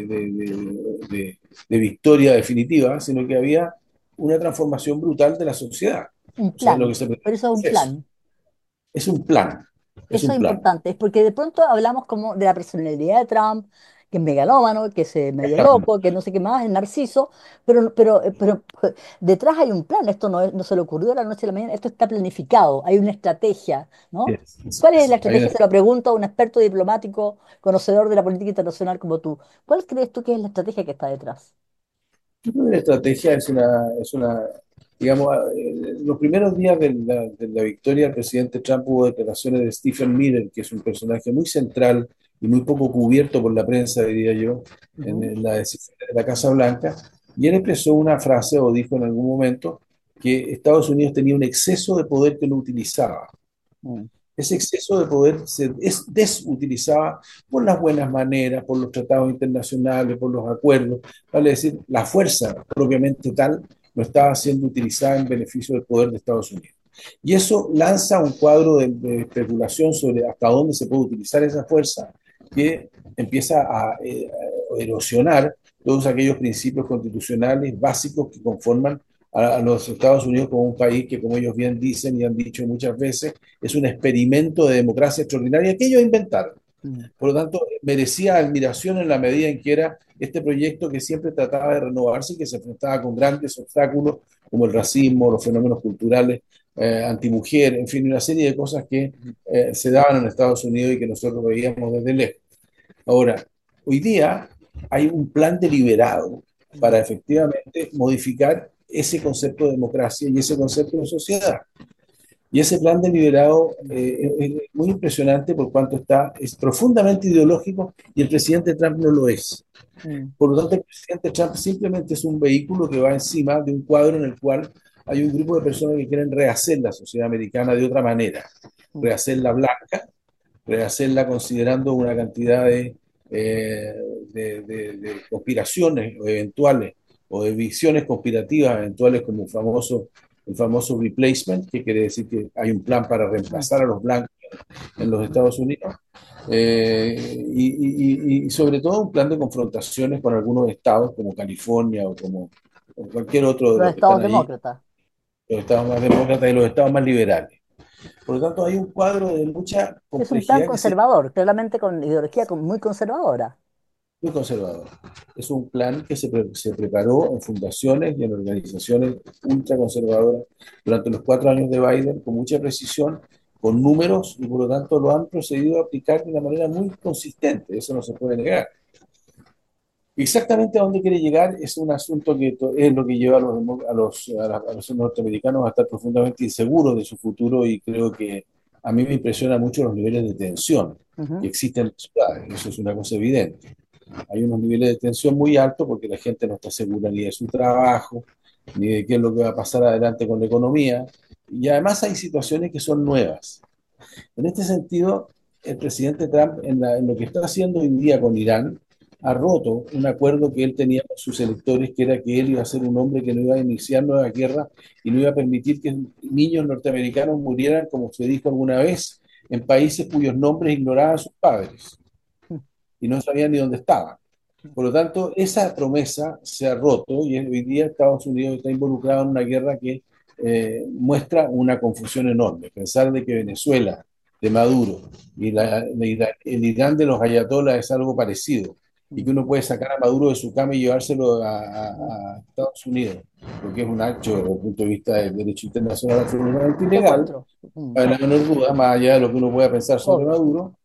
de victoria definitiva, sino que había una transformación brutal de la sociedad. Un O sea, lo que plan, se pero pretende eso es un es eso. plan. Es un plan, es Eso un es plan. importante, es porque de pronto hablamos como de la personalidad de Trump, que es megalómano, que es medio loco, que no sé qué más, es narciso, pero detrás hay un plan, esto no se le ocurrió de la noche a la mañana, esto está planificado, hay una estrategia, ¿no? ¿Cuál es la Hay estrategia? Se lo pregunto a un experto diplomático, conocedor de la política internacional como tú. ¿Cuál crees tú que es la estrategia que está detrás? Yo creo que la estrategia digamos, los primeros días de la victoria del presidente Trump hubo declaraciones de Stephen Miller, que es un personaje muy central y muy poco cubierto por la prensa, diría yo, Ujú. en la decisión de la Casa Blanca, y él expresó una frase o dijo en algún momento que Estados Unidos tenía un exceso de poder que no utilizaba. Mm. Ese exceso de poder se desutilizaba por las buenas maneras, por los tratados internacionales, por los acuerdos. Vale decir, la fuerza propiamente tal no estaba siendo utilizada en beneficio del poder de Estados Unidos. Y eso lanza un cuadro de especulación sobre hasta dónde se puede utilizar esa fuerza que empieza a erosionar todos aquellos principios constitucionales básicos que conforman a los Estados Unidos como un país que, como ellos bien dicen y han dicho muchas veces, es un experimento de democracia extraordinaria que ellos inventaron. Mm. Por lo tanto, merecía admiración en la medida en que era este proyecto que siempre trataba de renovarse y que se enfrentaba con grandes obstáculos como el racismo, los fenómenos culturales, antimujer, en fin, una serie de cosas que se daban en Estados Unidos y que nosotros veíamos desde lejos. Ahora, hoy día hay un plan deliberado Mm. para efectivamente modificar ese concepto de democracia y ese concepto de sociedad. Y ese plan deliberado es muy impresionante por cuanto es profundamente ideológico y el presidente Trump no lo es. Mm. Por lo tanto, el presidente Trump simplemente es un vehículo que va encima de un cuadro en el cual hay un grupo de personas que quieren rehacer la sociedad americana de otra manera, Mm. rehacerla blanca, rehacerla considerando una cantidad eh, de conspiraciones eventuales o de visiones conspirativas eventuales como el famoso replacement, que quiere decir que hay un plan para Mm. reemplazar a los blancos en los Estados Unidos, y sobre todo un plan de confrontaciones con algunos estados como California o cualquier otro de Los los que están estados ahí, demócratas. los estados más demócratas y los estados más liberales. Por lo tanto, hay un cuadro de mucha Es un plan complejidad que se conservador, claramente con ideología muy conservadora. muy conservador. Es un plan que se preparó en fundaciones y en organizaciones ultraconservadoras durante los 4 años de Biden con mucha precisión, con números, y por lo tanto lo han procedido a aplicar de una manera muy consistente. Eso no se puede negar. Exactamente a dónde quiere llegar es un asunto que es lo que lleva a los norteamericanos a estar profundamente inseguros de su futuro, y creo que a mí me impresiona mucho los niveles de tensión que Ujú. existen en las ciudades. Eso es una cosa evidente. Hay unos niveles de tensión muy altos porque la gente no está segura ni de su trabajo, ni de qué es lo que va a pasar adelante con la economía. Y además hay situaciones que son nuevas. En este sentido, el presidente Trump, en lo que está haciendo hoy día con Irán, ha roto un acuerdo que él tenía con sus electores, que era que él iba a ser un hombre que no iba a iniciar nuevas guerras y no iba a permitir que niños norteamericanos murieran, como se dijo alguna vez, en países cuyos nombres ignoraban sus padres y no sabían ni dónde estaban. Por lo tanto, esa promesa se ha roto y hoy día Estados Unidos está involucrado en una guerra que muestra una confusión enorme. Pensar de que Venezuela, de Maduro, y el Irán de los ayatolás es algo parecido, y que uno puede sacar a Maduro de su cama y llevárselo a Estados Unidos, porque es un acto desde el punto de vista del derecho internacional absolutamente ilegal, Secuestro. no hay la menor duda, más allá de lo que uno pueda pensar sobre Obvio. Maduro,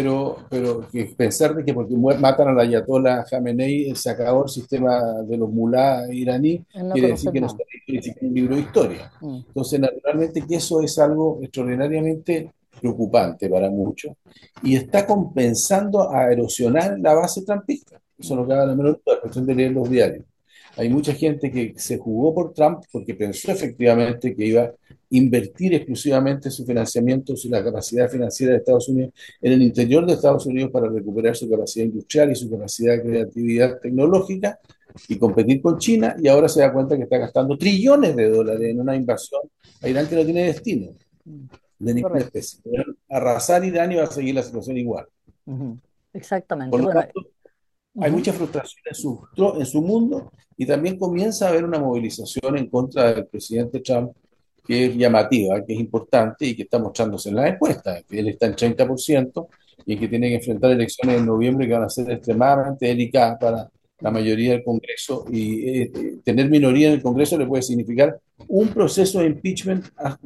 pero que pensar de que porque matan al ayatollah Khamenei, se acabó el sistema de los mulás iraní, En no quiere decir conocer que no está nada. escrito ni siquiera un libro de historia. Mm. Entonces, naturalmente que eso es algo extraordinariamente preocupante para muchos, y está compensando a erosionar la base trumpista. Eso Mm. no cabe la menor duda, es cuestión de leer los diarios. Hay mucha gente que se jugó por Trump porque pensó efectivamente que iba a invertir exclusivamente su financiamiento, la capacidad financiera de Estados Unidos en el interior de Estados Unidos para recuperar su capacidad industrial y su capacidad de creatividad tecnológica y competir con China, y ahora se da cuenta que está gastando trillones de dólares en una invasión a Irán que no tiene destino Mm. de ninguna Correcto. especie. Arrasar Irán y va a seguir la situación igual. Ujú. Por Exactamente. lo Bueno, tanto, hay ujú. mucha frustración en su mundo, y también comienza a haber una movilización en contra del presidente Trump que es llamativa, que es importante y que está mostrándose en las encuestas, que él está en 30% y que tiene que enfrentar elecciones en noviembre que van a ser extremadamente delicadas para la Mm. mayoría del Congreso, y tener minoría en el Congreso le puede significar un proceso de impeachment,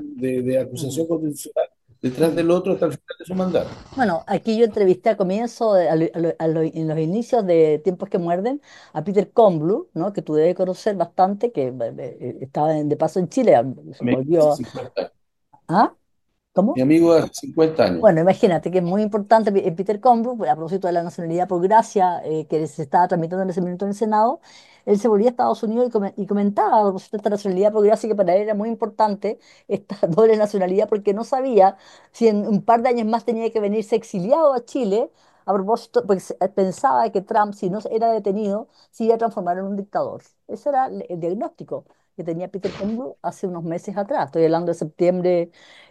de Ujú. acusación constitucional detrás Mm. del otro hasta el final de su mandato. Bueno, aquí yo entrevisté a comienzo, en los inicios de Tiempos que Muerden, a Peter Kornbluh, ¿no? Que tú debes conocer bastante, que estaba de paso en Chile, se Mi amigo volvió. hace 50 años. ¿Ah? Mi ¿Cómo? amigo hace 50 años. Bueno, imagínate que es muy importante Peter Combrough, pues, a propósito de la nacionalidad por gracia que se estaba tramitando en ese minuto en el Senado. Él se volvía a Estados Unidos y comentaba a propósito de esta nacionalidad por gracia, que para él era muy importante esta doble nacionalidad, porque no sabía si en un par de años más tenía que venirse exiliado a Chile, a propósito, porque pensaba que Trump, si no era detenido, se iba a transformar en un dictador. Ese era el diagnóstico que tenía Peter Combrough hace unos meses atrás. Estoy hablando de septiembre,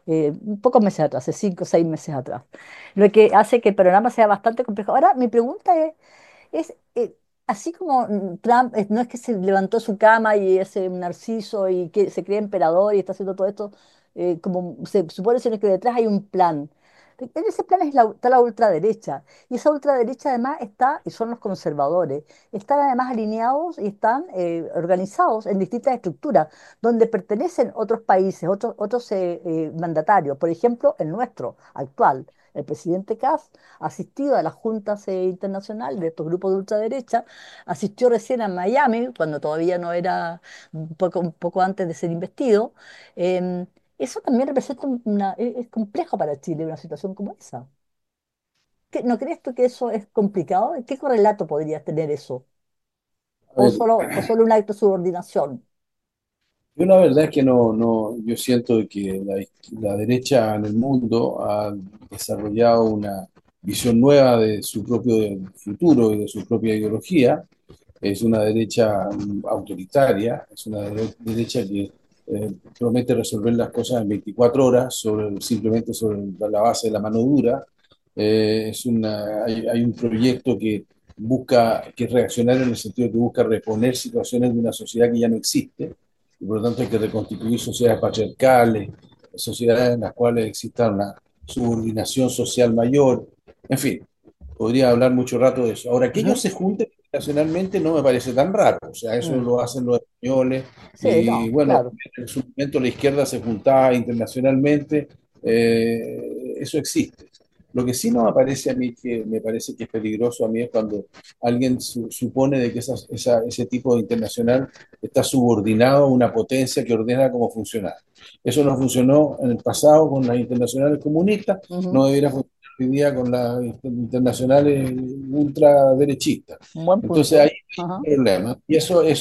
pocos meses atrás, hace 5 o 6 meses atrás. Lo que hace que el panorama sea bastante complejo. Ahora, mi pregunta es, así como Trump, no es que se levantó de su cama y es un narciso y que se cree emperador y está haciendo todo esto, como se supone, sino que detrás hay un plan. En ese plan está la ultraderecha, y esa ultraderecha además está, y son los conservadores, están además alineados y están organizados en distintas estructuras, donde pertenecen otros países, otros mandatarios, por ejemplo, el nuestro actual. El presidente Kass ha asistido a las juntas internacionales de estos grupos de ultraderecha, asistió recién a Miami, cuando todavía no era, un poco antes de ser investido. em, Eso también representa es complejo para Chile una situación como esa. ¿No crees tú que eso es complicado? ¿Qué correlato podrías tener eso? A ver, O solo un acto de subordinación? yo la verdad es que yo siento que la derecha en el mundo ha desarrollado una visión nueva de su propio futuro y de su propia ideología. Es una derecha autoritaria, es una derecha que promete resolver las cosas en 24 horas, simplemente sobre la base de la mano dura. Hay un proyecto que es reaccionario en el sentido de que busca reponer situaciones de una sociedad que ya no existe, y por lo tanto hay que reconstituir sociedades patriarcales, sociedades en las cuales exista una subordinación social mayor, en fin, podría hablar mucho rato de eso. Ahora, que ellos Ujú. se junten internacionalmente no me parece tan raro, o sea, eso Mm. lo hacen los españoles, Sí, y no, bueno, claro. en su momento la izquierda se juntaba internacionalmente, eso existe. Lo que sí no me parece a mí, que me parece que es peligroso a mí, es cuando alguien supone de que ese tipo de internacional está subordinado a una potencia que ordena cómo funcionar. Eso no funcionó en el pasado con las internacionales comunistas, no Ujú. debería funcionar hoy día con las internacionales ultraderechistas. Un buen Entonces hay punto. Ajá. un problema. Y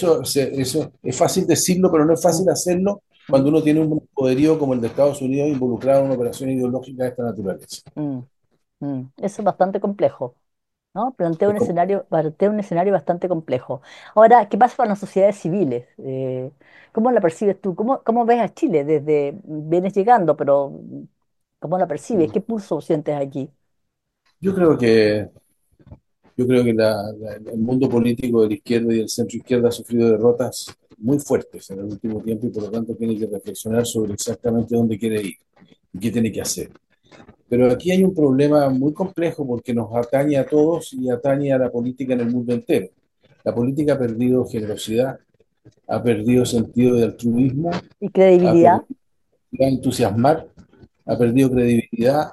eso es fácil decirlo, pero no es Mm, fácil hacerlo cuando mm, uno tiene un poderío como el de Estados Unidos involucrado en una operación ideológica de esta naturaleza. mm, Eso es bastante complejo, ¿no? Es como- Plantea un escenario bastante complejo. Ahora, ¿qué pasa con las sociedades civiles? ¿Cómo la percibes tú? ¿Cómo ves a Chile desde, vienes llegando, pero cómo la percibes? ¿Qué pulso sientes aquí? yo creo que Yo creo que el mundo político de la izquierda y del centro izquierda ha sufrido derrotas muy fuertes en el último tiempo y por lo tanto tiene que reflexionar sobre exactamente dónde quiere ir y qué tiene que hacer. Pero aquí hay un problema muy complejo porque nos atañe a todos y atañe a la política en el mundo entero. La política ha perdido generosidad, ha perdido sentido de altruismo, ¿Y ha perdido credibilidad? entusiasmar, ha Mm, perdido credibilidad.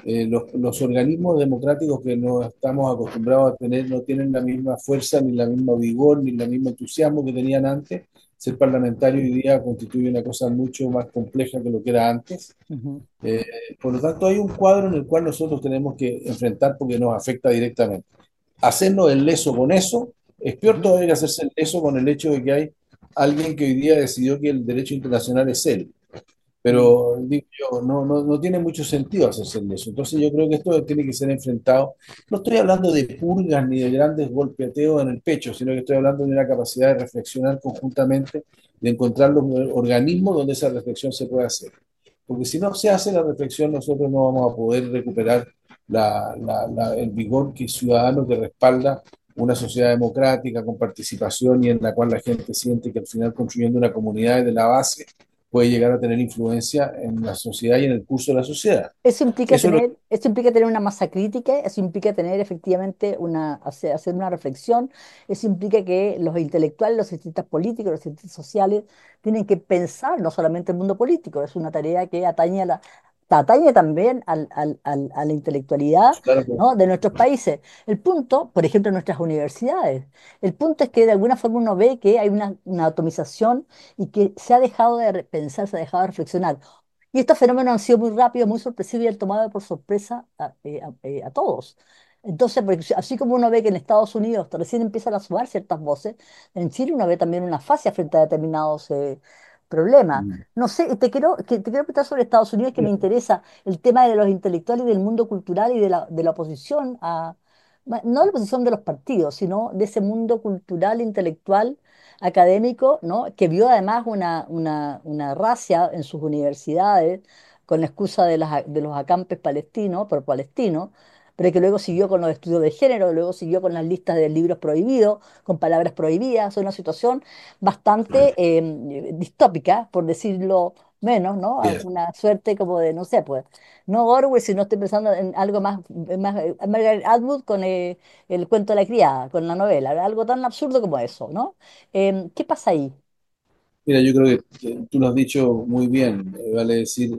Los organismos democráticos que no estamos acostumbrados a tener no tienen la misma fuerza, ni la misma vigor, ni el mismo entusiasmo que tenían antes. Ser parlamentario hoy día constituye una cosa mucho más compleja que lo que era antes. ujú, Eh, por lo tanto, hay un cuadro en el cual nosotros tenemos que enfrentar porque nos afecta directamente. Hacernos el leso con eso es peor ujú, todavía que hacerse el leso con el hecho de que hay alguien que hoy día decidió que el derecho internacional es él. mm. Pero digo yo, no tiene mucho sentido hacerse eso. Entonces yo creo que esto tiene que ser enfrentado. No estoy hablando de purgas ni de grandes golpeteos en el pecho, sino que estoy hablando de una capacidad de reflexionar conjuntamente, de encontrar los organismos donde esa reflexión se puede hacer. Porque si no se hace la reflexión, nosotros no vamos a poder recuperar el vigor ciudadano que respalda una sociedad democrática con participación y en la cual la gente siente que al final construyendo una comunidad desde la base puede llegar a tener influencia en la sociedad y en el curso de la sociedad. Eso es lo que Eso implica tener una masa crítica, eso implica tener efectivamente hacer una reflexión, eso implica que los intelectuales, los cientistas políticos, los cientistas sociales tienen que pensar no solamente el mundo político, es una tarea que atañe también a la intelectualidad, claro que ¿no? de nuestros países. El punto, por ejemplo, en nuestras universidades, el punto es que de alguna forma uno ve que hay una atomización y que se ha dejado de pensar, se ha dejado de reflexionar. Y estos fenómenos han sido muy rápidos, muy sorpresivos y han tomado por sorpresa a todos. Entonces, porque así como uno ve que en Estados Unidos recién empiezan a sumar ciertas voces, en Chile uno ve también una fascia frente a determinados problemas. No sé, te quiero preguntar sobre Estados Unidos, que me interesa el tema de los intelectuales y del mundo cultural y de la oposición no de la oposición de los partidos, sino de ese mundo cultural, intelectual académico, ¿no? Que vio además una racia en sus universidades con la excusa de los acampes palestinos, por palestinos, pero que luego siguió con los estudios de género, luego siguió con las listas de libros prohibidos, con palabras prohibidas, una situación bastante distópica, por decirlo menos, ¿no? Mira, Una suerte como de, no sé, pues, no Orwell, sino estoy pensando en algo más Margaret Atwood con el cuento de la criada, con la novela, algo tan absurdo como eso, ¿no? ¿Qué pasa ahí? mira, yo creo que tú lo has dicho muy bien, vale decir,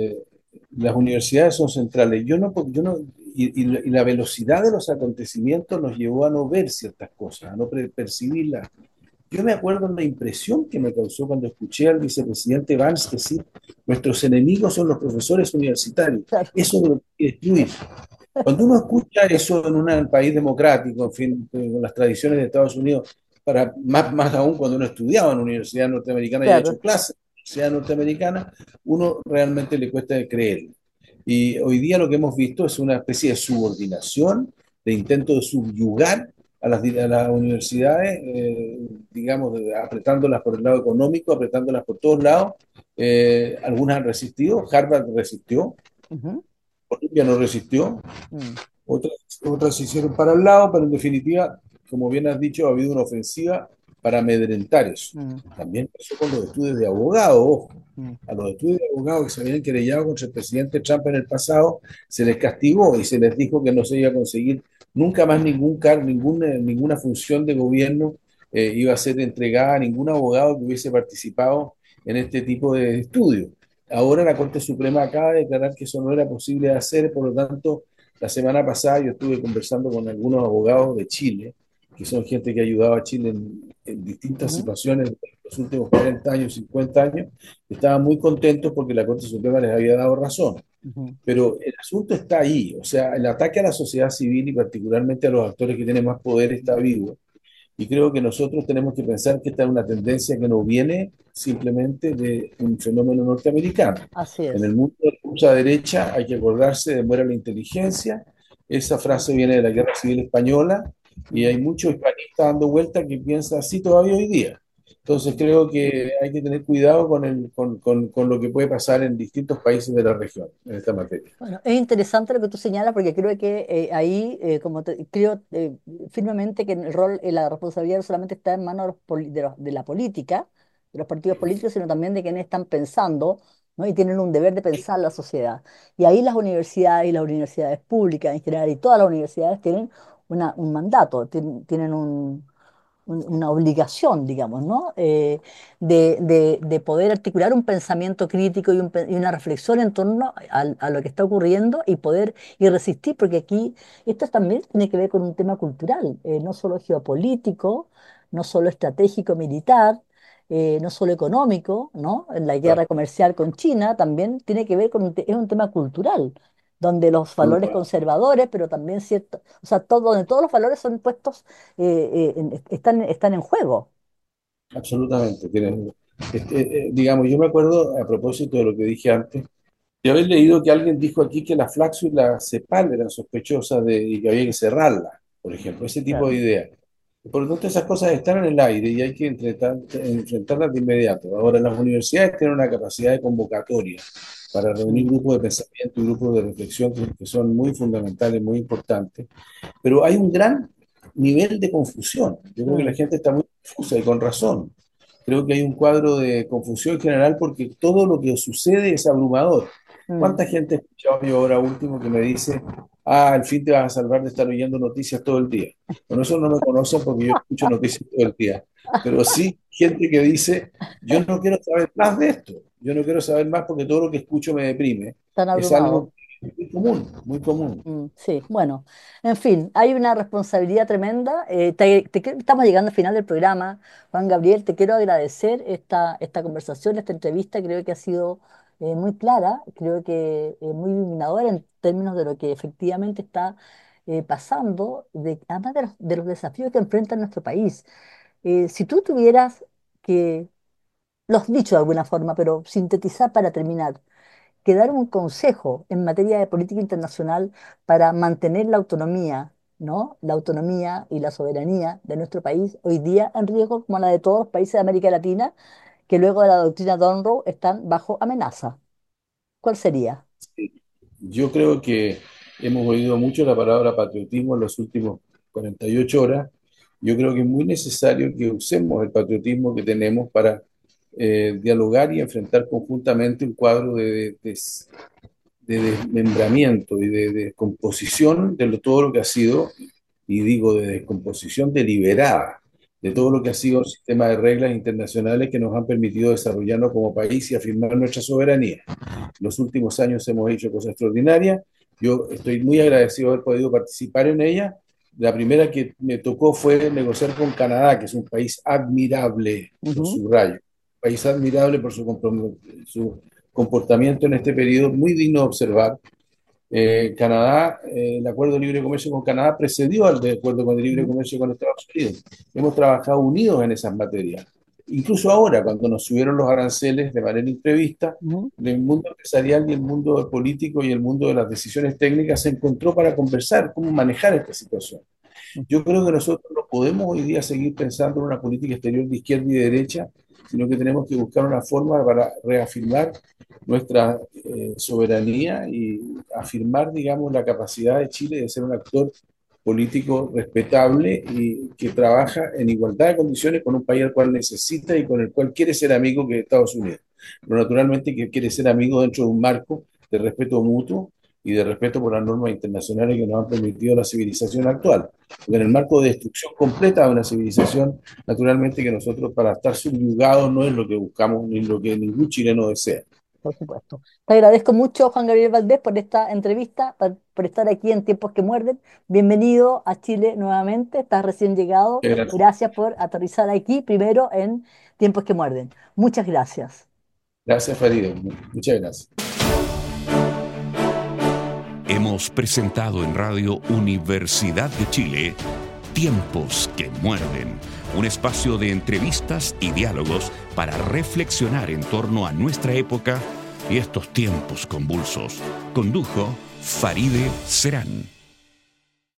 las universidades son centrales. Yo no, y la velocidad de los acontecimientos nos llevó a no ver ciertas cosas, a no percibirlas. Yo me acuerdo de la impresión que me causó cuando escuché al vicepresidente Vance decir, nuestros enemigos son los profesores universitarios, Claro, eso lo hay que destruir. Cuando uno escucha eso en un país democrático, en fin, con las tradiciones de Estados Unidos, más aún cuando uno estudiaba en una universidad norteamericana y ha hecho claro. clases en la universidad norteamericana, uno realmente le cuesta creer. Y hoy día lo que hemos visto es una especie de subordinación, de intento de subyugar a las universidades, digamos, apretándolas por el lado económico, apretándolas por todos lados. Algunas han resistido, Harvard resistió, Ujú, Columbia no resistió, mm, otras, otras se hicieron para el lado, pero en definitiva, como bien has dicho, ha habido una ofensiva para amedrentar eso. mm, También pasó con los estudios de abogado, ojo. mm, A los estudios de abogados que se habían querellado contra el presidente Trump en el pasado, se les castigó y se les dijo que no se iba a conseguir nunca más ninguna función de gobierno iba a ser entregada a ningún abogado que hubiese participado en este tipo de estudios. Ahora la Corte Suprema acaba de declarar que eso no era posible de hacer, por lo tanto, la semana pasada yo estuve conversando con algunos abogados de Chile, que son gente que ha ayudado a Chile en distintas ujú, situaciones en los últimos 40 años, 50 años. Estaban muy contentos porque la Corte Suprema les había dado razón. ujú. Pero el asunto está ahí, o sea, el ataque a la sociedad civil y particularmente a los actores que tienen más poder está vivo. Y creo que nosotros tenemos que pensar que esta es una tendencia que no viene simplemente de un fenómeno norteamericano. Así En el es. mundo de la lucha derecha hay que acordarse de muera la inteligencia. Esa Mm, frase viene de la Guerra Civil Española y mm. hay muchos hispanistas dando vueltas que piensan así todavía hoy día. Entonces creo que hay que tener cuidado con lo que puede pasar en distintos países de la región en esta materia. Bueno, es interesante lo que tú señalas porque creo que ahí, creo firmemente que el rol, la responsabilidad no solamente está en manos de, de la política, de los partidos políticos, sino también de quienes están pensando, ¿no? Y tienen un deber de pensar la sociedad. Y ahí las universidades y las universidades públicas en general y todas las universidades tienen un mandato, tienen una obligación, digamos, ¿no? De poder articular un pensamiento crítico y una reflexión en torno a lo que está ocurriendo y poder y resistir, porque aquí esto también tiene que ver con un tema cultural, no solo geopolítico, no solo estratégico militar. No solo económico, ¿no? En la guerra Claro, comercial con China también tiene que ver con es un tema cultural, donde los valores absolutamente. conservadores, pero también cierto, o sea, donde todos los valores son puestos están en juego. Absolutamente. Digamos, yo me acuerdo, a propósito de lo que dije antes, de haber leído que alguien dijo aquí que la Flaxo y la Cepal eran sospechosas y que había que cerrarla, por ejemplo, ese tipo de Claro. ideas. Por lo tanto, esas cosas están en el aire y hay que enfrentarlas de inmediato. Ahora, las universidades tienen una capacidad de convocatoria para reunir Mm, grupos de pensamiento y grupos de reflexión que son muy fundamentales, muy importantes, pero hay un gran nivel de confusión. Yo creo que la mm, gente está muy confusa y con razón. Creo que hay un cuadro de confusión general porque todo lo que sucede es abrumador. mm. ¿Cuánta gente he escuchado yo ahora último que me dice, ah, al fin te vas a salvar de estar oyendo noticias todo el día? Bueno, eso no me conocen porque yo escucho noticias todo el día, pero sí gente que dice, yo no quiero saber más de esto, yo no quiero saber más porque todo lo que escucho me deprime. Están Es abrumados. algo muy común, muy común. Sí, bueno, en fin, hay una responsabilidad tremenda. Estamos llegando al final del programa. Juan Gabriel, te quiero agradecer esta conversación, esta entrevista. Creo que ha sido muy clara, creo que muy iluminadora en términos de lo que efectivamente está pasando, además de los desafíos que enfrenta nuestro país. Si tú tuvieras que, lo has dicho de alguna forma, pero sintetizar para terminar que dar un consejo en materia de política internacional para mantener la autonomía, ¿no? La autonomía y la soberanía de nuestro país hoy día en riesgo como la de todos los países de América Latina que luego de la doctrina Monroe están bajo amenaza. ¿Cuál sería? Yo creo que hemos oído mucho la palabra patriotismo en los últimos 48 horas. Yo creo que es muy necesario que usemos el patriotismo que tenemos para dialogar y enfrentar conjuntamente un cuadro de desmembramiento y de descomposición de todo lo que ha sido, y digo de descomposición deliberada, de todo Mm, lo que ha sido un sistema de reglas internacionales que nos han permitido desarrollarnos como país y afirmar nuestra soberanía. Los últimos años hemos hecho cosas extraordinarias. Yo estoy muy agradecido de haber podido participar en ella. La primera que me tocó fue negociar con Canadá, que es un país admirable, lo ujú, subrayo, un país admirable por su comportamiento en este periodo, muy digno de observar. Canadá, el acuerdo de libre comercio con Canadá precedió al de acuerdo de libre ujú, comercio con Estados Unidos. Hemos trabajado unidos en esas materias. Incluso ahora, cuando nos subieron los aranceles de manera imprevista, ujú. el mundo empresarial y el mundo político y el mundo de las decisiones técnicas se encontró para conversar cómo manejar esta situación. Yo creo que nosotros no podemos hoy día seguir pensando en una política exterior de izquierda y de derecha, sino que tenemos que buscar una forma para reafirmar nuestra soberanía y afirmar, digamos, la capacidad de Chile de ser un actor político respetable y que trabaja en igualdad de condiciones con un país al cual necesita y con el cual quiere ser amigo, que es Estados Unidos. Pero naturalmente que quiere ser amigo dentro de un marco de respeto mutuo y de respeto por las normas internacionales que nos han permitido la civilización actual. Porque en el marco de destrucción completa de una civilización, naturalmente que nosotros para estar subyugados no es lo que buscamos ni lo que ningún chileno desea. Por supuesto. Te agradezco mucho, Juan Gabriel Valdés, por esta entrevista, por estar aquí en Tiempos que Muerden. Bienvenido a Chile nuevamente, estás recién llegado. Gracias, Gracias por aterrizar aquí primero en Tiempos que Muerden. Muchas gracias. gracias Farideh, muchas gracias. Hemos presentado en Radio Universidad de Chile Tiempos que Muerden, un espacio de entrevistas y diálogos para reflexionar en torno a nuestra época y estos tiempos convulsos. Condujo Farideh Serán.